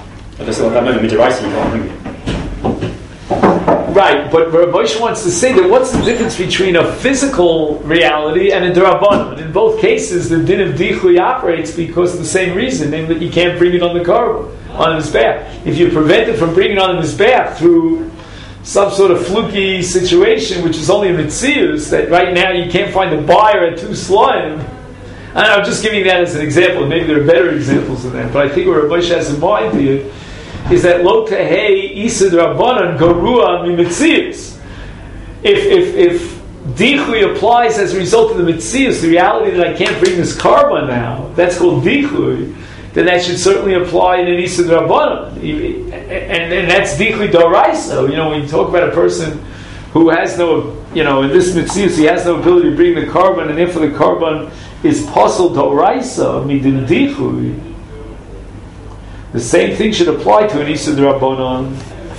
Right, but Rav Moshe wants to say that what's the difference between a physical reality and a d'Rabbanan? In both cases, the din of dichui operates because of the same reason, namely that you can't bring it on the carbon, on the mizbeach. If you prevent it from bringing it on the mizbeach through some sort of fluky situation, which is only a mitzius, that right now you can't find a buyer at two slime. And I'm just giving that as an example. Maybe there are better examples than that, but I think what Rav Moshe has in mind here is that lo tehei isa d'Rabbanan garua mimitzius. If if if dichui applies as a result of the mitzius, the reality that I can't bring this carbon now, that's called dichui, then that should certainly apply in an isa d'Rabbanan, and, and and that's dichui d'oraisa. You know, when you talk about a person who has no, you know, in this mitzius he has no ability to bring the carbon, and therefore the carbon is posel d'oraisa midin dichui. The same thing should apply to an Isa D'Rabbanan.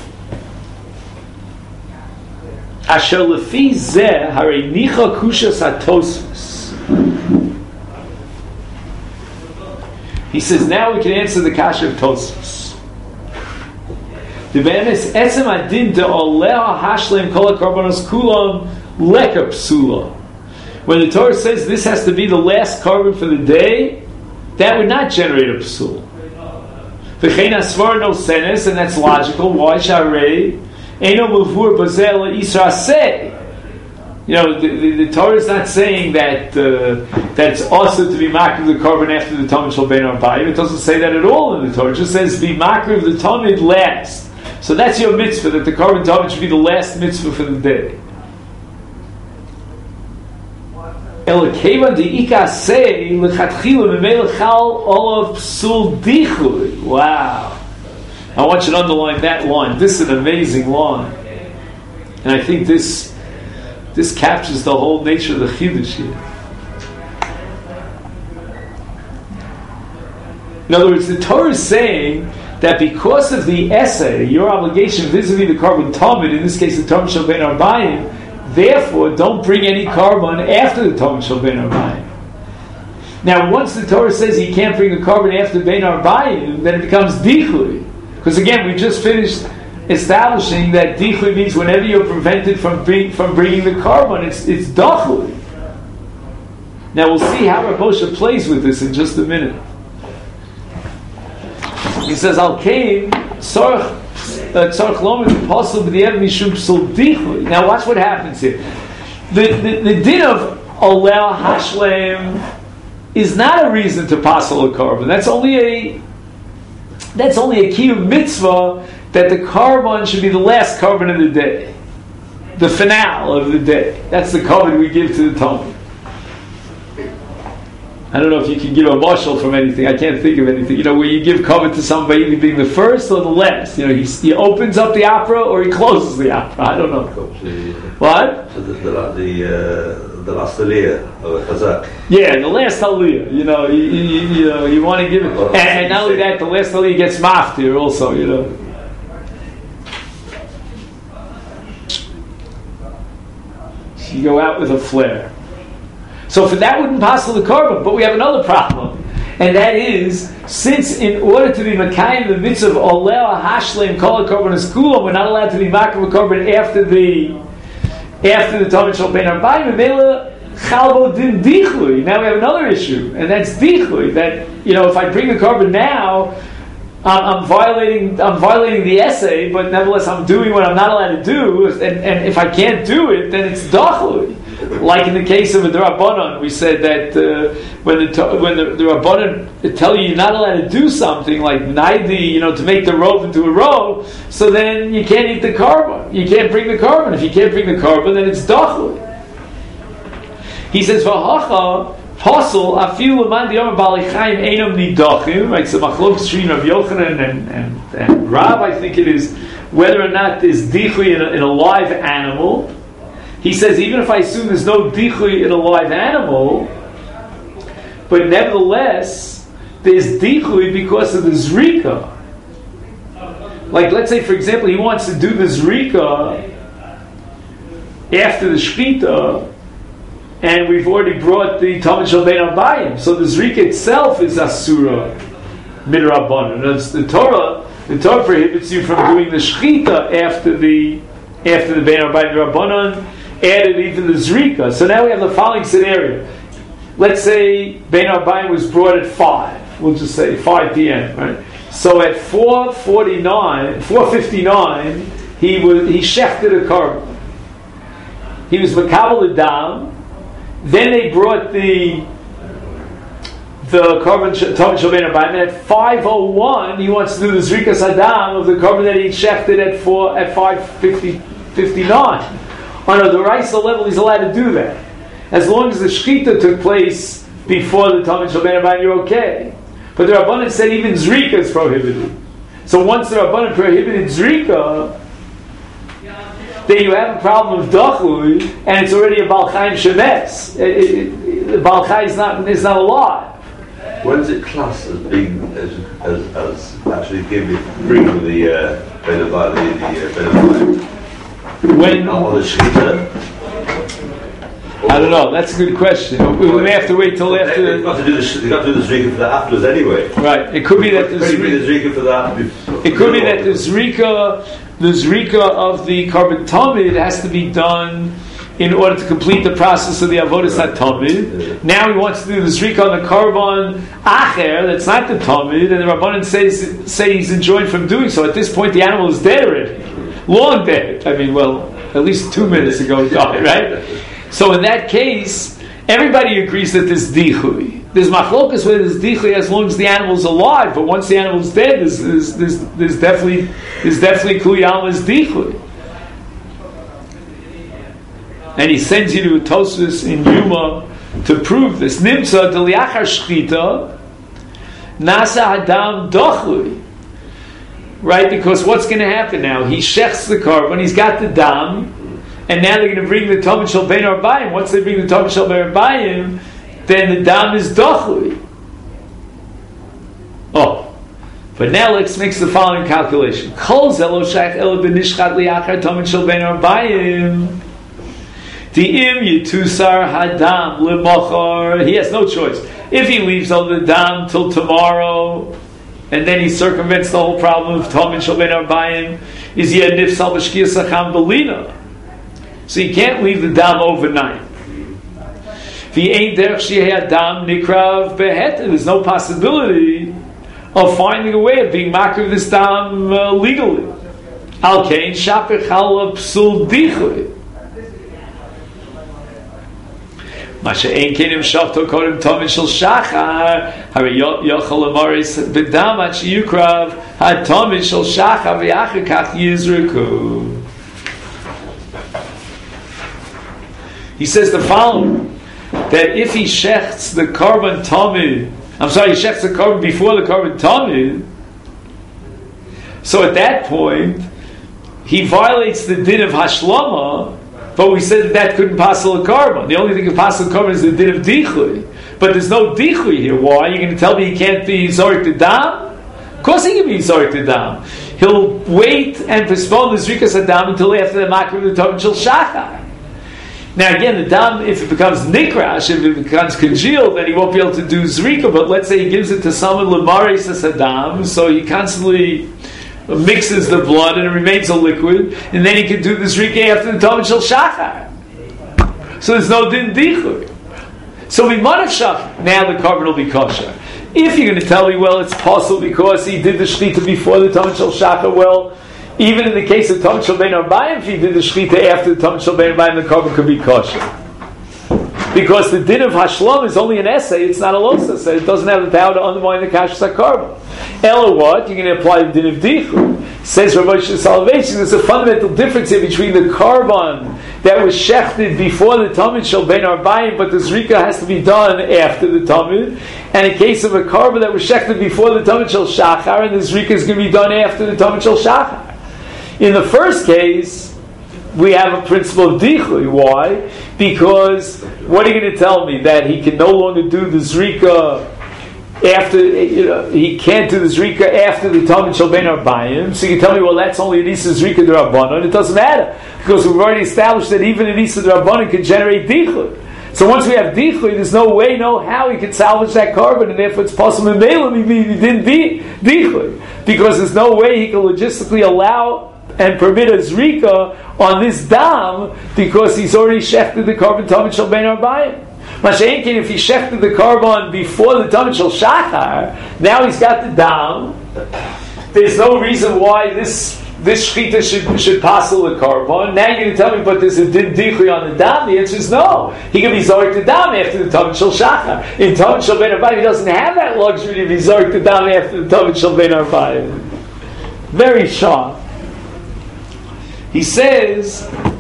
Asher lefi zeh harei nicha kushas hatosfos. He says now we can answer the kasha of Tosfos. The be'emes etzem adin de'oleh hashleim kol hakarbanos kulam leka psula. When the Torah says this has to be the last carbon for the day, that would not generate a psul. V'chein asvar no senes, and that's logical. Why sharei eno muvur bazel isra say? You know, the, the, the Torah is not saying that uh, that's also to be makriv the carbon after the tamid shel bein arbayim. It doesn't say that at all in the Torah. It just says be makriv the tamid last. So that's your mitzvah, that the Korban Tamid should be the last mitzvah for the day. Wow. I want you to underline that line. This is an amazing line. And I think this this captures the whole nature of the Chidush here. In other words, the Torah is saying that because of the essay, your obligation vis-a-vis the Korban Tamid, in this case the Tamid Shel Ben Arbayim, therefore don't bring any Korban after the Tamid Shel Ben Arbayim. Now, once the Torah says you can't bring a Korban after Ben Arbayim, then it becomes Dichui. Because again, we just finished establishing that Dichui means whenever you're prevented from bring, from bringing the Korban, it's it's Dachui. Now we'll see how Rav Moshe plays with this in just a minute. He says, "Al kain tzarich tzarich lomer v'posel b'di'ev mishum psul dichui." Now watch what happens here. The the, the din of olel hashleim is not a reason to pasel a korban. That's only a that's only a kiyum mitzvah that the korban should be the last korban of the day, the finale of the day. That's the korban we give to the Talmud. I don't know if you can give a mashal from anything. I can't think of anything. You know, where you give cover to somebody either being the first or the last. You know, he, he opens up the opera or he closes the opera. I don't know. What? The the the, uh, the last aliyah of a chazak. Yeah, the last aliyah. You know, you, you, you know, you want to give it, and, and not only that, the last aliyah gets maftir also. You know. You go out with a flare. So for that wouldn't pass the korban, but we have another problem, and that is, since in order to be makayim the mitzvah of oleh hashleim kol korban eskulam, we're not allowed to be makayim a korban after the after the Tamid Shel Ben Arbayim. Mela chalbo din dichui. Now we have another issue, and that's dichui. That, you know, if I bring the korban now, I'm, I'm violating I'm violating the essay, but nevertheless I'm doing what I'm not allowed to do, and, and if I can't do it, then it's dachui. Like in the case of the Rabbanon, we said that uh, when the when the, the Rabbanon tell you you're not allowed to do something like naidi, you know, to make the robe into a robe, so then you can't eat the korban. You can't bring the korban. If you can't bring the korban, then it's dachui. He says, "V'hacha pasul afilu man diyom bali chaim einam nidachim." Right, so machlok between Rav Yochanan and, and and Rav, I think it is whether or not there's dichui in a, in a live animal. He says, even if I assume there's no dichui in a live animal, but nevertheless, there's dichui because of the zrika. Like, let's say, for example, he wants to do the zrika after the shechita, and we've already brought the Tamid Shel Ben Arbayim. So the zrika itself is asura midrabanan. The Torah, the Torah prohibits you from doing the shechita after the after the Ben Arbayim Rabbanan. Added even the zrika. So now we have the following scenario. Let's say Ben Arbayim was brought at five. We'll just say five p.m. Right? So at four forty-nine, four fifty-nine, he was he shechted a korban. He was makabel adam. Then they brought the the korban Tamid Shel Ben Arbayim. And at five oh one, he wants to do the zrika sadam of the korban that he shechted at four at five fifty-nine. On a D'oraisa level, he's allowed to do that. As long as the shechita took place before the Tamid Shel Ben Arbayim, you're okay. But the Rabbanan said even zrika is prohibited. So once the Rabbanan prohibited zrika, then you have a problem of dachui, and it's already a Baal Chaim shemes. The Baal Chaim is not, is not alive. When is it classed as being, as, as, as actually giving, bringing the uh, Ben Arbayim, the uh, Ben Arbayim? When, on the shechita? I don't know. That's a good question. We may have to wait till after. They've got to do the they've got to do the zrika for that afterwards anyway. Right. It could be that the zrika for that. It could be that the zrika, the zrika of the korban tamid has to be done in order to complete the process of the avodas hatamid. Yeah. Now he wants to do the zrika on the korban acher. That's not the tamid, and the Rabbanan says say he's enjoined from doing so. At this point, the animal is dead already. Long dead. I mean, well, at least two minutes ago he died, right? So in that case, everybody agrees that there's dichui. there's machlokas where there's dichui as long as the animal's alive, but once the animal's dead, there's, there's, there's, there's definitely there's definitely kli alma's dichui. And he sends you to a Tosfos in Yuma to prove this. Nimtza d'liachar shchita nasa hadam dochui. Right, because what's going to happen now? He shechs the korban, he's got the dam, and now they're going to bring the Tamid Shel Ben Arbayim. Once they bring the Tamid Shel Ben Arbayim, then the dam is dochui. Oh, but now let's make the following calculation. Kol zelo shach el benishchat liachar Tamid Shel Ben Arbayim. Di'im yitusar hadam lemachar. He has no choice. If he leaves on the dam till tomorrow, and then he circumvents the whole problem of Tamid Shel Ben Arbayim, is he a nifsal b'shkiyas acham belina? So you can't leave the dam overnight. V'ein derech sheyeh dam nikrav beheter. There's no possibility of finding a way of being makriv this dam uh, legally. Al kein shaper chala psul dichui. Masha ein kenim shafto kodem Tamid Shel Shachar hare yochel amaris b'dam at sheyukrav had Tamid Shel Shachar v'yachar kach yizriku. He says the following, that if he shechts the korban tamid, I'm sorry, he shechts the korban before the korban tamid, so at that point he violates the din of hashlama. But we said that that couldn't passel a korban. The only thing that can passel a korban is the din of dichui. But there's no dichui here. Why? You're going to tell me he can't be zorik the dam? Of course he can be zorik the dam. He'll wait and postpone the zrikas hadam until after the makriv of the Tamid Shel Shachar. Now again, the dam, if it becomes nikrash, if it becomes congealed, then he won't be able to do zrika. But let's say he gives it to someone lemaris as hadam, so he constantly mixes the blood and it remains a liquid, and then he can do the zrika after the Tamid Shel Shachar. So there's no din dichur. So mimanach shach, now the korban will be kosher. If you're going to tell me, well, it's possible because he did the shchita before the Tamid Shel Shachar, well, even in the case of Tamid Shel Ben Arbayim, if he did the shchita after the Tamid Shel Ben Arbayim, the korban could be kosher. Because the din of hashlam is only an essay, it's not a losa, so it doesn't have the power to undermine the kashrus hakorban. Ella what? You're going to apply the din of dichur. Says Rav Moshe Soloveitchik, there's a fundamental difference here between the korban that was shechted before the Tamid Shel Ben Arbayim, but the zrika has to be done after the Tamid, and in case of a korban that was shechted before the Tamid Shel Shachar, and the zrika is going to be done after the Tamid Shel Shachar. In the first case, we have a principle of dichui. Why? Because what are you going to tell me? That he can no longer do the zrika after, you know, he can't do the zrika after the Tamid Shel Ben Arbayim. So you can tell me, well, that's only an Isa zrika d'Rabbanan. It doesn't matter, because we've already established that even an Isa d'Rabbanan can generate dichui. So once we have dichui, there's no way, no how he can salvage that korban, and therefore it's possible in Meilam he didn't dichui, because there's no way he can logistically allow and permit a zrika on this dam, because he's already shechted the korban Tamid Shel Ben Arbayim. Masha'enkin, if he shechted the korban before the Tamid Shel Shachar, now he's got the dam. There's no reason why this this shchita should should passel the korban. Now you're going to tell me, but there's a din dichui on the dam. The answer is no. He can be zorik the dam after the Tamid Shel Shachar. In Tamid Shel Ben Arbayim, he doesn't have that luxury to be zorik the dam after the Tamid Shel Ben Arbayim. Very sharp. He says,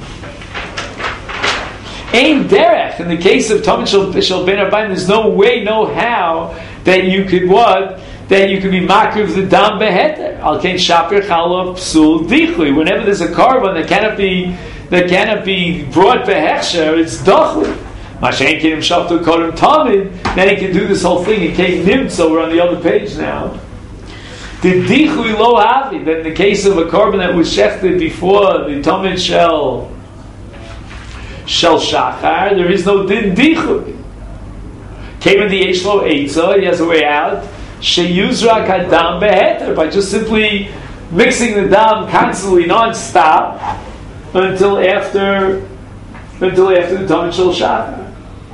Ein derech, in the case of Tamid Shel Ben Arbayim, there's no way, no how, that you could what? That you could be makriv the dam beheter. Al kein shaper chalav psul dichui. Whenever there's a korban that cannot be that cannot be brought behechsher, it's dachui. Mashen kenim shaftu kodem tamid. Then he can do this whole thing. He came nimtza. We're on the other page now. The dichui lo havi, that in the case of a korban that was shechted before the Tamid Shel Shel Shachar, there is no din dichui. Came in the Yeshlo Eitzah, he has a way out. Sheyuzrak hadam beheter, by just simply mixing the dam constantly, non-stop, until after until after the Tamid Shel Shachar.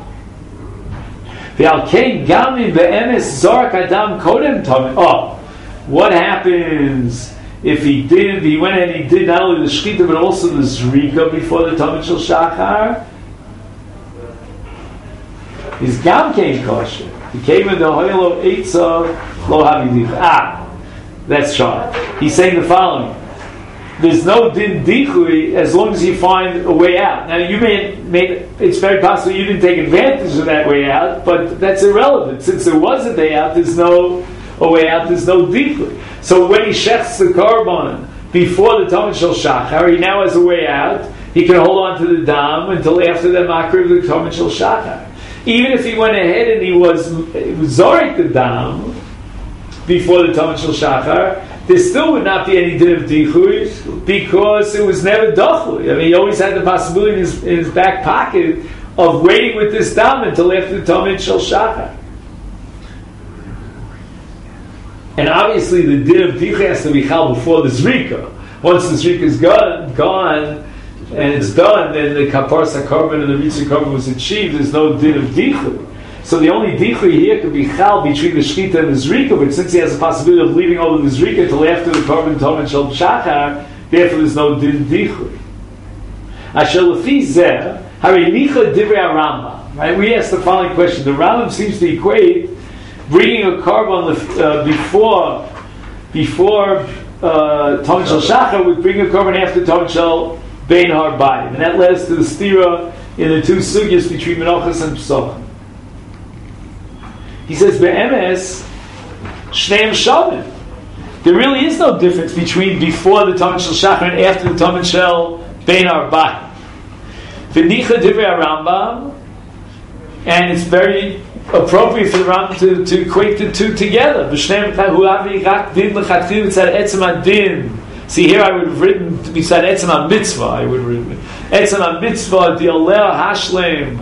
V'al kein gamin be'emes zorak hadam kodem tamid. Oh. What happens if he did, he went and he did not only the shchita but also the zrika before the Tamid Shel Shachar? His gam came kosher. He came in the Hoylo Eitza Lo Havidich. Ah, that's sharp. He's saying the following. There's no din dichui as long as you find a way out. Now you may, may, it's very possible you didn't take advantage of that way out, but that's irrelevant. Since there was a way out, there's no a way out, there's no dichui. So when he shechs the korban before the Tamid Shel Shachar, he now has a way out. He can hold on to the dam until after the makriv of the Tamid Shel Shachar. Even if he went ahead and he was zorik the dam before the Tamid Shel Shachar, there still would not be any din of dichui because it was never dochui. I mean, he always had the possibility in his, in his back pocket of waiting with this dam until after the Tamid Shel Shachar. And obviously, the din of dichui has to be chal before the zrika. Once the zrika is gone, gone and it's done, then the kapar sakarban and the mitzvah korban was achieved. There's no din of dichui. So the only dichui here could be chal between the shchita and the zrika, but since he has the possibility of leaving over the zrika till after the korban Tamid Shel Shachar, therefore there's no din dichui. Asher lefi zeh hari nicha divrei Rambam. Right? We asked the following question. The Rambam seems to equate bringing a korban uh, before before uh, Tamid Shel Shachar with bringing a korban after Tamid Shel Bein Harbayim, and that led us to the stira in the two sugyas between Menachos and Pesachim. He says, Be'emes, Shneim Shavim. There really is no difference between before the Tamid Shel Shachar and after the Tamid Shel Bein Harbayim. V'nicha divrei Rambam, and it's very appropriate for the Rambam to, to equate the two together. V'shneim hu'avi rak din l'chatchil v'tzad etzem ad-din. See, here I would have written, beside etzem ha-mitzvah, I would have written, etzem ha-mitzvah di'oleh hashlem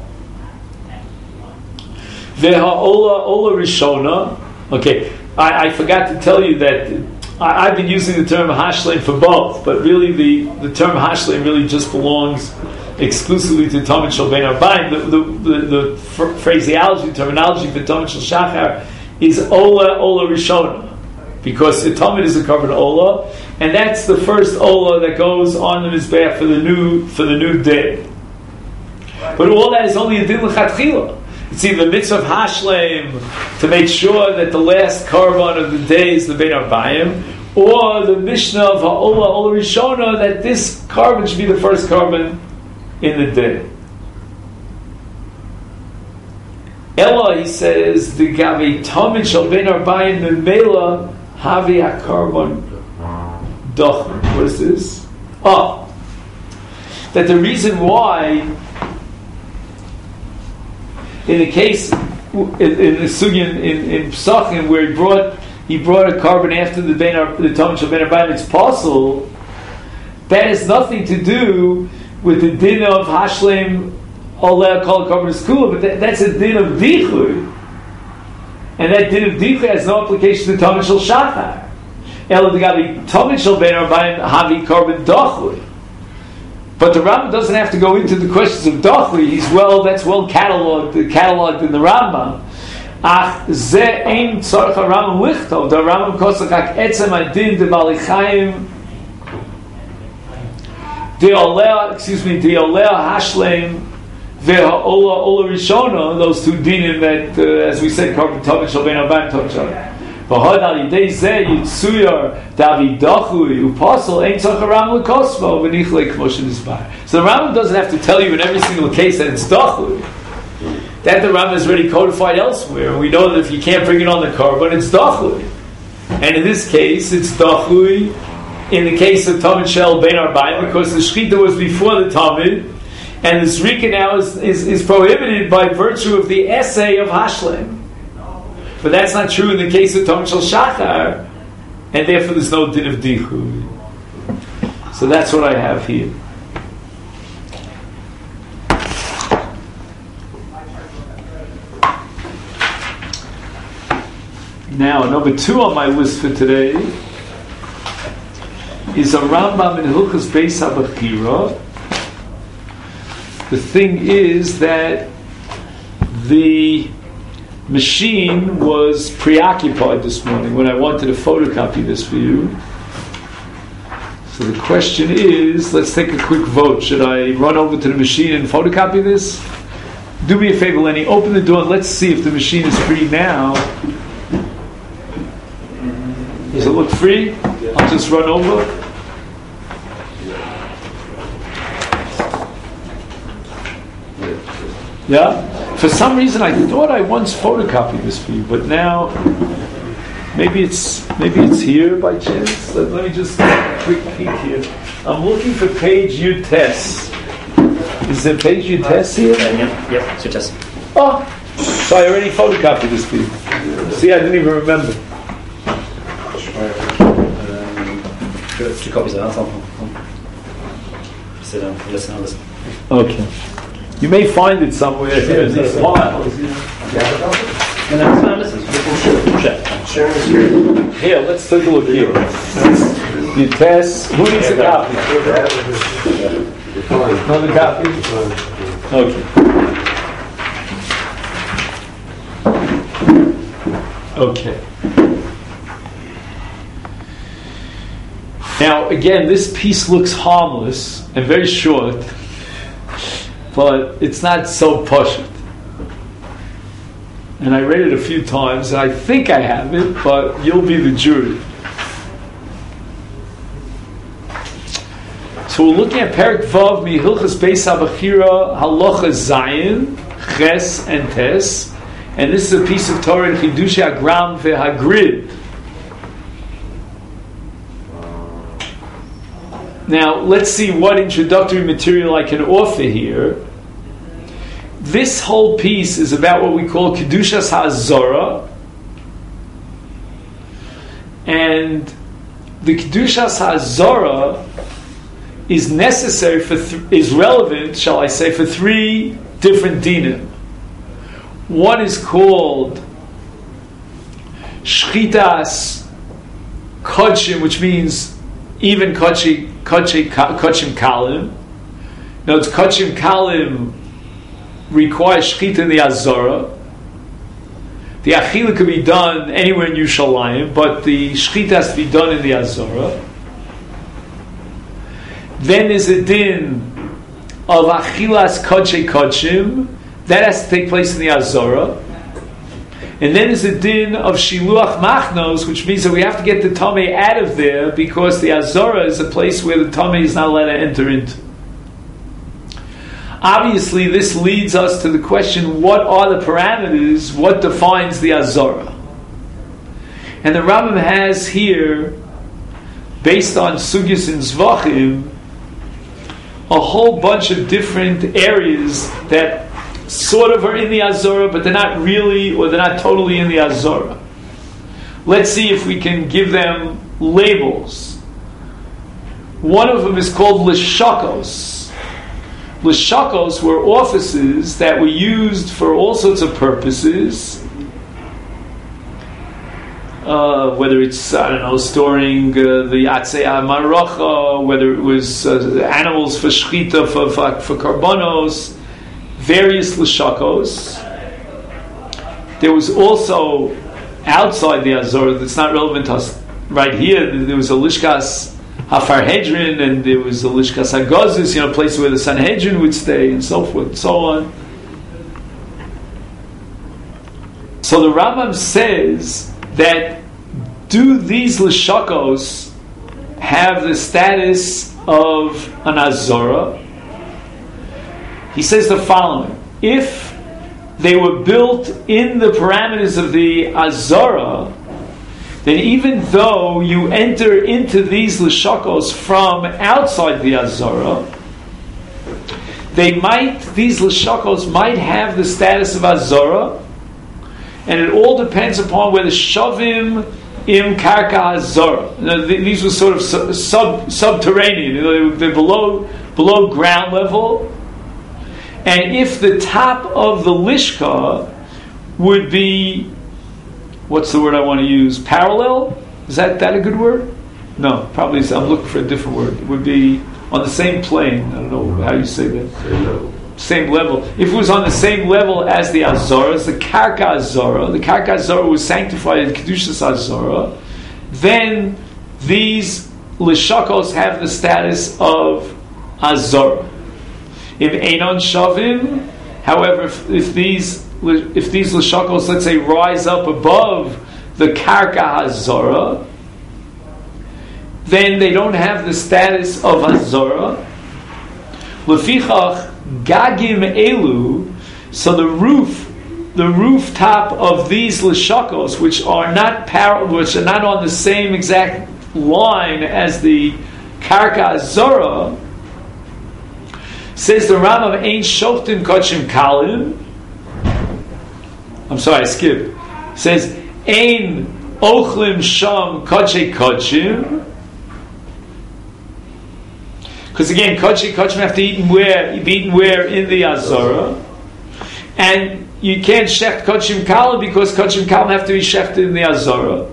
ve'ha'ola ola rishona. Okay, I, I forgot to tell you that I, I've been using the term hashlem for both, but really the, the term hashlem really just belongs exclusively to Tamid Shel Bein Harbayim. The, the, the, the phraseology, terminology for Tamid Shel Shachar is ola ola rishona, because the Tamid is a covered ola, and that's the first ola that goes on the mizbeach for the new for the new day. But all that is only a din l'chatchila. It's either the mitzvah of hashlem to make sure that the last korban of the day is the Bein Harbayim, or the mishnah of ha'ola ola rishona that this korban should be the first korban in the day. Ella, he says, the gavi Tamid Shel Bein Harbayim memela havi hakorban doch. What is this? Oh, that the reason why, in the case in, in the sugyan in, in Pesachim where he brought he brought a korban after the Bein the Tamid Shel Bein Harbayim, it's possible. That has nothing to do with the din of hashlem oleh kol korban skula, but that, that's a din of dichui, and that din of dichui has no application to Tamid Shel Shachar. Ela degavi Tamid Shel Bein Harbayim havi korban dochui. But the Rambam doesn't have to go into the questions of dochui. He's well, that's well cataloged, cataloged in the Rambam. Ach ze ein tzorach Rambam lichtov. The Rambam kosach ak etzem adin de balichayim. The oleh, excuse me, the oleh hashlem ve'ha'ola ola rishona, those two dinim that, uh, as we said, korban Tamid Shel Bein Harbayim Tamid Shel. V'hod al yidei zeh yitzuyar david dochui u'posel ein tzach haram l'kosmo v'nichlei k'moshe nisbar. So the Rambam doesn't have to tell you in every single case that it's dochui. That the Rambam is already codified elsewhere. We know that if you can't bring it on the korban, it's dochui. And in this case, it's dochui. In the case of Tamid Shel Bein Harbayim, because the Shechita was before the Tamid, and the Zrika now is, is, is prohibited by virtue of the essay of Hashlem. But that's not true in the case of Tamid Shel Shachar, and therefore there's no din of Dichu. So that's what I have here. Now, number two on my list for today is a Rambam in Hilchos Beis HaBechira. The thing is that the machine was preoccupied this morning when I wanted to photocopy this for you. So the question is, let's take a quick vote. Should I run over to the machine and photocopy this? do me a favor, Lenny, open the door and let's see if the machine is free now. Does it look free? I'll just run over. Yeah? For some reason I thought I once photocopied this for you, but now maybe it's maybe it's here by chance. Let, let me just take a quick peek here. I'm looking for page U test. Is there page U test here? Uh, yeah, yeah, it's your test. Oh, so I already photocopied this for you. See, I didn't even remember. Um, two copies of that. I'll, I'll sit down, listen, I'll listen. Okay. You may find it somewhere here in these files. No, no, it's fine, listen. We'll check. Sharing the screen. Here, let's take a look here. You test. Who needs a copy? Another copy? Okay. Okay. Now, again, this piece looks harmless and very short, but it's not so pashut. And I read it a few times, and I think I have it, but you'll be the jury. So we're looking at Perek Vav Mihilchas Beis HaBechira Halacha Zayin, Ches and Tes, and this is a piece of Torah in Chidush HaGram VeHagrid. Now, let's see what introductory material I can offer here. This whole piece is about what we call Kedushas HaZorah. And the Kedushas HaZorah is necessary for, th- is relevant, shall I say, for three different dinim. One is called Shchitas Kodshim, which means even Kodshim Kodshim Kalim. Now, it's Kodshim Kalim requires Shchita in the Azorah. The Achila could be done anywhere in Yerushalayim, but the Shchita has to be done in the Azorah. Then there's a din of Achilas Kodshei Kodshim. That has to take place in the Azorah. And then there's a din of Shiluach Machnos, which means that we have to get the Tomei out of there because the Azorah is a place where the Tomei is not allowed to enter into. Obviously, this leads us to the question, what are the parameters? What defines the Azorah? And the Rambam has here, based on Sugyas and Zvachim, a whole bunch of different areas that sort of are in the Azorah, but they're not really, or they're not totally in the Azorah. Let's see if we can give them labels. One of them is called Lishakos. Lishakos were offices that were used for all sorts of purposes. Uh, whether it's, I don't know, storing uh, the Atzei HaMarocha, whether it was uh, animals for Shechita, for, for, for Karbonos, various Lishakos. There was also, outside the Azorah, that's not relevant to us right here, there was a Lishkas HaFarhedrin, and there was a Lishkas HaGozis, you know, a place where the Sanhedrin would stay, and so forth and so on. So the Rambam says that do these Lishakos have the status of an Azorah? He says the following: if they were built in the parameters of the Azorah, then even though you enter into these Lishakos from outside the Azorah, they might, these Lishakos might have the status of Azorah, and it all depends upon whether Shavim im Karka Azorah. These were sort of sub, subterranean, you know, they're below, below ground level. And if the top of the Lishka would be, what's the word I want to use? Parallel? Is that, that a good word? No, probably is, I'm looking for a different word. It would be on the same plane. I don't know how you say that. Same level. Same level. If it was on the same level as the Azorah, the Karka Azorah, the Karka Azorah was sanctified in Kedushas Azorah, then these Lishakos have the status of Azorah. If Einon Shavim, However, if, if these if these leshakos, let's say, rise up above the karka hazara, then they don't have the status of hazara. Lefichach gagim elu, so the roof, the rooftop of these leshakos, which are not par- which are not on the same exact line as the karka hazara, says the Rambam, ain't shoftim kochim kalim. I'm sorry, I skipped. Says ein ochlim sham koche kochim. Because again, koche kochim have to eat where be eaten where in the azara, and you can't shecht kochim kalim because kochim kalim have to be shechted in the azara.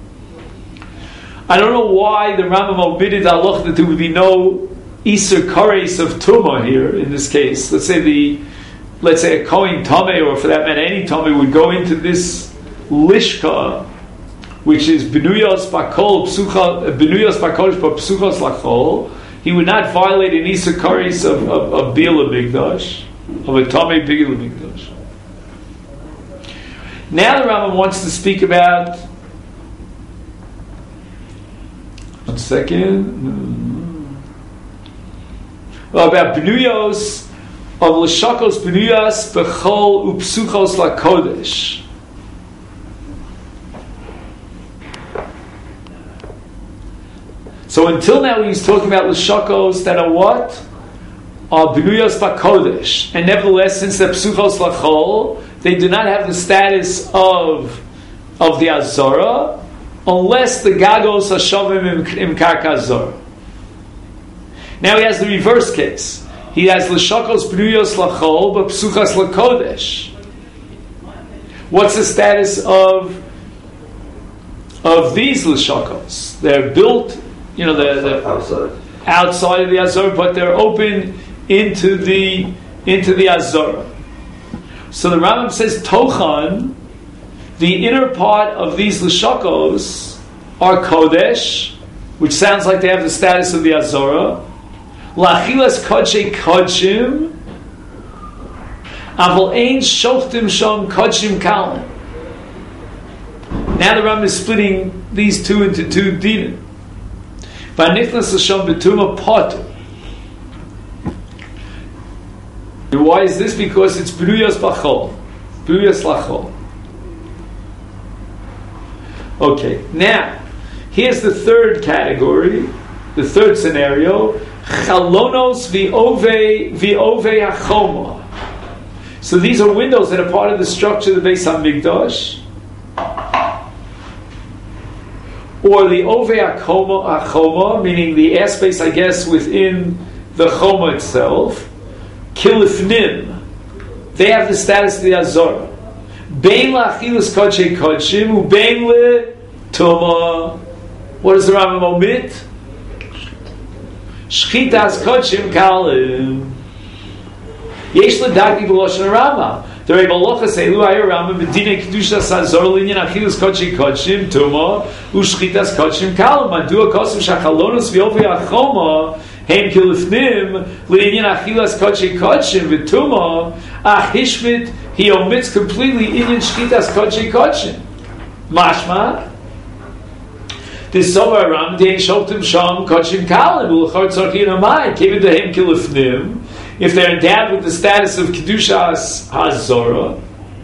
I don't know why the Rambam omitted halacha that there would be no Iser Kares of Tumah here in this case. Let's say the let's say a Kohen Tameh, or for that matter any Tameh, would go into this Lishka, which is Benuyos Bakol Psucha Benuyos Bakol Psuchos Lachol. He would not violate an Iser Kares of, of, of Bila Mikdash, of a Tameh Bila Mikdash. Now the Rambam wants to speak about one second. Well, about benuyos of l'shakos benuyas bechol upsuchos lakodesh. So until now he's talking about l'shakos that are what? Are benuyos bakodesh. And nevertheless, since they're psuchos lachol, they do not have the status of of the azara, unless the gagos hashavim im karka azara. Now he has the reverse case. He has l'shakos b'nuyos lachol, but psuchas lakodesh. What's the status of of these l'shakos? They're built, you know, they're, they're outside outside of the azor, but they're open into the into the azor. So the Rambam says tochan, the inner part of these l'shakos are kodesh, which sounds like they have the status of the azora. Lachilas kodshe kodshim, aval ein shochtim shom kodshim kalim. Now the Rambam is splitting these two into two dinim. V'anichnas l'shom betuma potu. And why is this? Because it's b'nuyos b'chol, b'nuyos lachol. Okay, now here's the third category, the third scenario. Chalonos v'ove v'ove hachoma. So these are windows that are part of the structure of the Beis Hamikdash, or the ove hachoma, hachoma, meaning the airspace, I guess, within the choma itself. Kilifnim, they have the status of the azora. Bein la'achilus kodshei kodshim ubein le'tuma. What does the Rambam omit? Shchitas kodshim kalim. Yesh l'dagdi b'loshen Rambam. The Rebbe Alocha say, "Lu ayir Rambam b'dinei kedushas hazor linyan achilus kodshei kodshim tuma u'shchitas kodshim kalim. Madua kosim shachalonos v'ovei achoma heim kilifnim linyan achilas kodshei kodshim v'tuma achishmit." He omits completely inyan shchitas kodshei kodshim. Mashma. This sober Ram dein shoftim sham kodshim kalim ulchor tzarchin amai came to him kilifnim. If they're endowed with the status of kedushas hazora,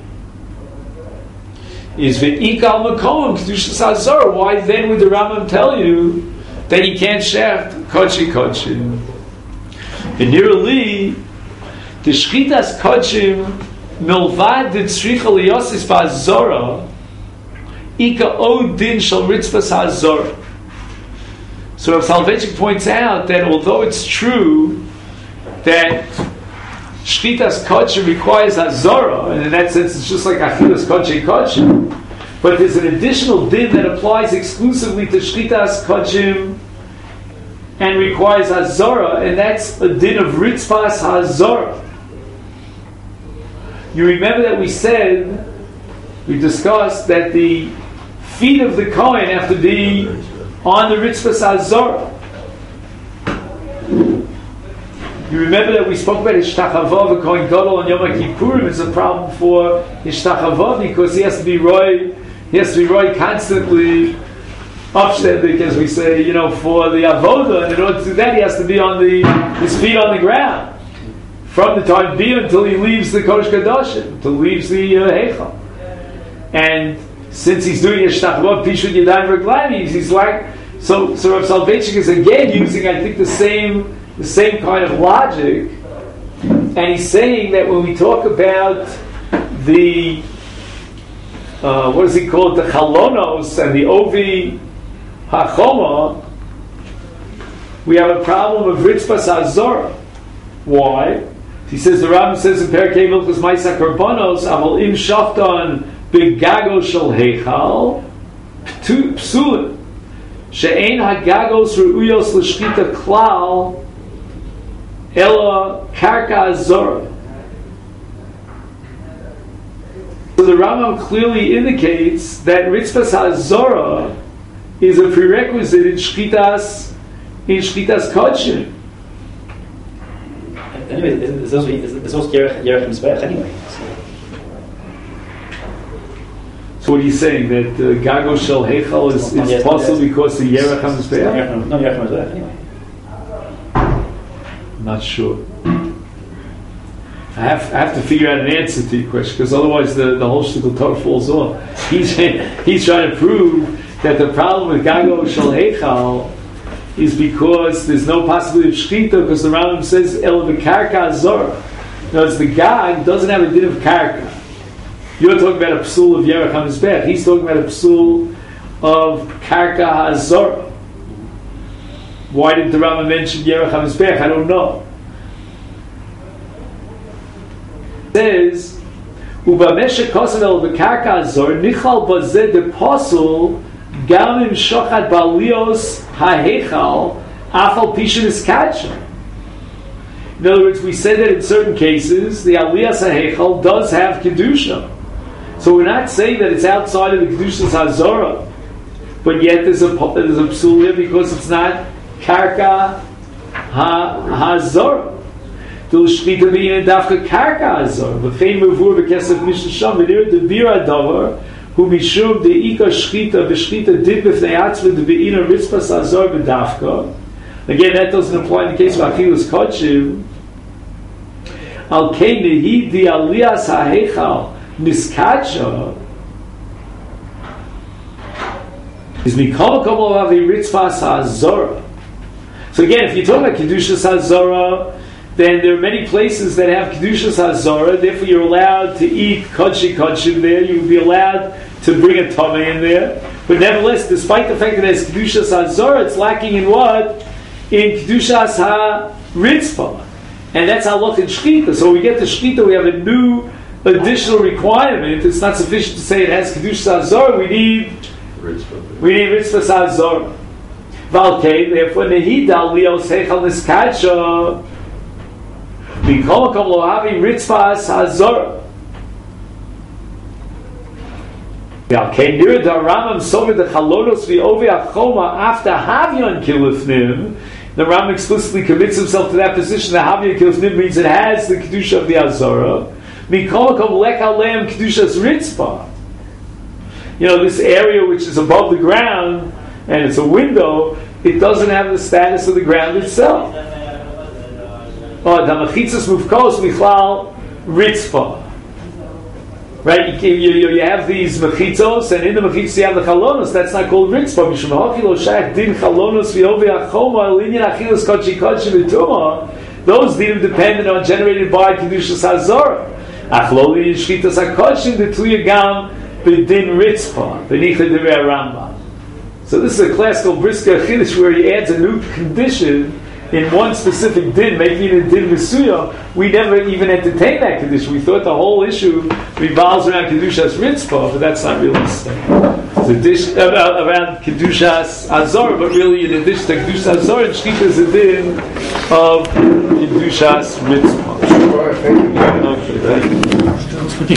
is v'ikal makom kedushas hazora. Why then would the Rambam tell you that you can't shecht kodshei kodshim? In Nirali, the shchitas kodshim milvad the tzricha liyosis v'azora ika odin shal ritzvas hazora. So Rav Soloveitchik points out that although it's true that shchitas kodshim requires hazora, and in that sense it's just like achilas kodshei kodshim, but there's an additional din that applies exclusively to shchitas kodshim and requires hazora, and that's a din of ritzvas hazora. You remember that we said, we discussed that the feet of the Kohen have to be on the ritzvas hazora. You remember that we spoke about Hishtachavav and Kohen Gadol on Yom Kippurim is a problem for Hishtachavav because he has to be roy, he has to be roy constantly upstanding, as we say, you know, for the avoda, and in order to do that, he has to be on the his feet on the ground from the time being until he leaves the Kodesh Kadoshim, until he leaves the uh, Heichal. And since he's doing Hishtachavav, Pishut Yadayim Reglayim, he's, he's like so. So Rav Soloveitchik is again using, I think, the same the same kind of logic, and he's saying that when we talk about the uh, what does he call it, the Chalonos and the Ovi Hachoma, we have a problem of Ritzvas Azora. Why? He says, the Rambam says in Perkei Milchus Maisa Karbonos, Aval Im Shafton Begago Shel Heichal Psulim She'ein Hagagos Ru'uyos L'Shchita Klal Ela Karka Azora. So the Rambam clearly indicates that Ritzvas Azora is a prerequisite in Shchitas in Shchitas Kodshim. Anyway, it's also it's also Yerech Yerech Mizbeach anyway. So what are you saying, that uh, Gago Shel Heichal is, Not is yet, possible not yet. because the Yerech HaMizbeach? No Yerech Mizbeach anyway. Not sure. I have I have to figure out an answer to your question, because otherwise the, the whole shtickle talk falls off. He's he's trying to prove that the problem with Gago Shel Heichal is because there's no possibility of shchita, because the Rambam says El V'Karka Azora. In other words, the Gag doesn't have a din of Karka. You're talking about a psul of Yerech HaMizbeach. He's talking about a psul of Karka HaZorah. Why didn't the Rambam mention Yerech HaMizbeach? I don't know. It says, Ubameshe kosav el V'Karka HaZorah nichal bazeh de posul gam im shochat balios ha'heichal afal pishin iskadsha. In other words, we say that in certain cases the aliyas ha'heichal does have kedusha. So we're not saying that it's outside of the kedushas hazorah, but yet there's a there's a psul here because it's not karka ha hazorah. Til shchita bein dafka karka hazorah. V'chein mevur v'kesef mishasham v'nir debira davar. Who mishum deika shchita v'shchita did b'fnei atzva debeina ritzvas azor b'dafka. Again, that doesn't apply in the case of achilas kodshim. Al kei nehi di aliyas ha'heichal niskadsha is mikol kol avi ritzvas ha'azora. So again, if you're talking about kedushas ha'azora, then there are many places that have kedushas ha'azora. Therefore, you're allowed to eat kodshi kodshim there. You would be allowed to bring a tameh in there. But nevertheless, despite the fact that it has kedushas ha'azora, it's lacking in what? In kedushas ha'ritzvah, and that's how look in shchita. So when we get to shchita, we have a new additional requirement. It's not sufficient to say it has kedushas ha'azora. We need Ritzvah. we need ritzvah ha'azora. Valkei, therefore, nehida lios heichal niskadsha. Mikol makom lo havi ritzvah ha'azora. Valkei nira da Rambam sover the chalonos v'ovi achoma after havyon kilifnim. The Rambam explicitly commits himself to that position that havyon kilifnim means it has the kedusha of the azora. Mikol makom lek aleim kedushas ritzvah. You know, this area which is above the ground and it's a window, it doesn't have the status of the ground itself. Oh, the machitzas mufkos michlal ritzvah. Right? You, you, you have these mechitzos, and in the mechitzos you have the chalonos. That's not called ritzvah. Mishum ha'achilo shach din chalonos v'yovi achoma linyan achilos kodshi kodshi v'tumah. Those din dependent on generated by kedushas hazorah. Achloli shchitas hakodshim detluya gam b'din ritzvah b'nicha devei Rambam. So this is a classical brisker chiddush where he adds a new condition in one specific din, making it a din Misuya. We never even entertained that condition. We thought the whole issue revolves around Kedushas Ritzvah, but that's not really the same. It's a dish about, around Kedushas Azor, but really in addition to Kedushas Azor, and Shkita is a din of Kedushas Ritzvah. All right, thank you. Okay, thank you.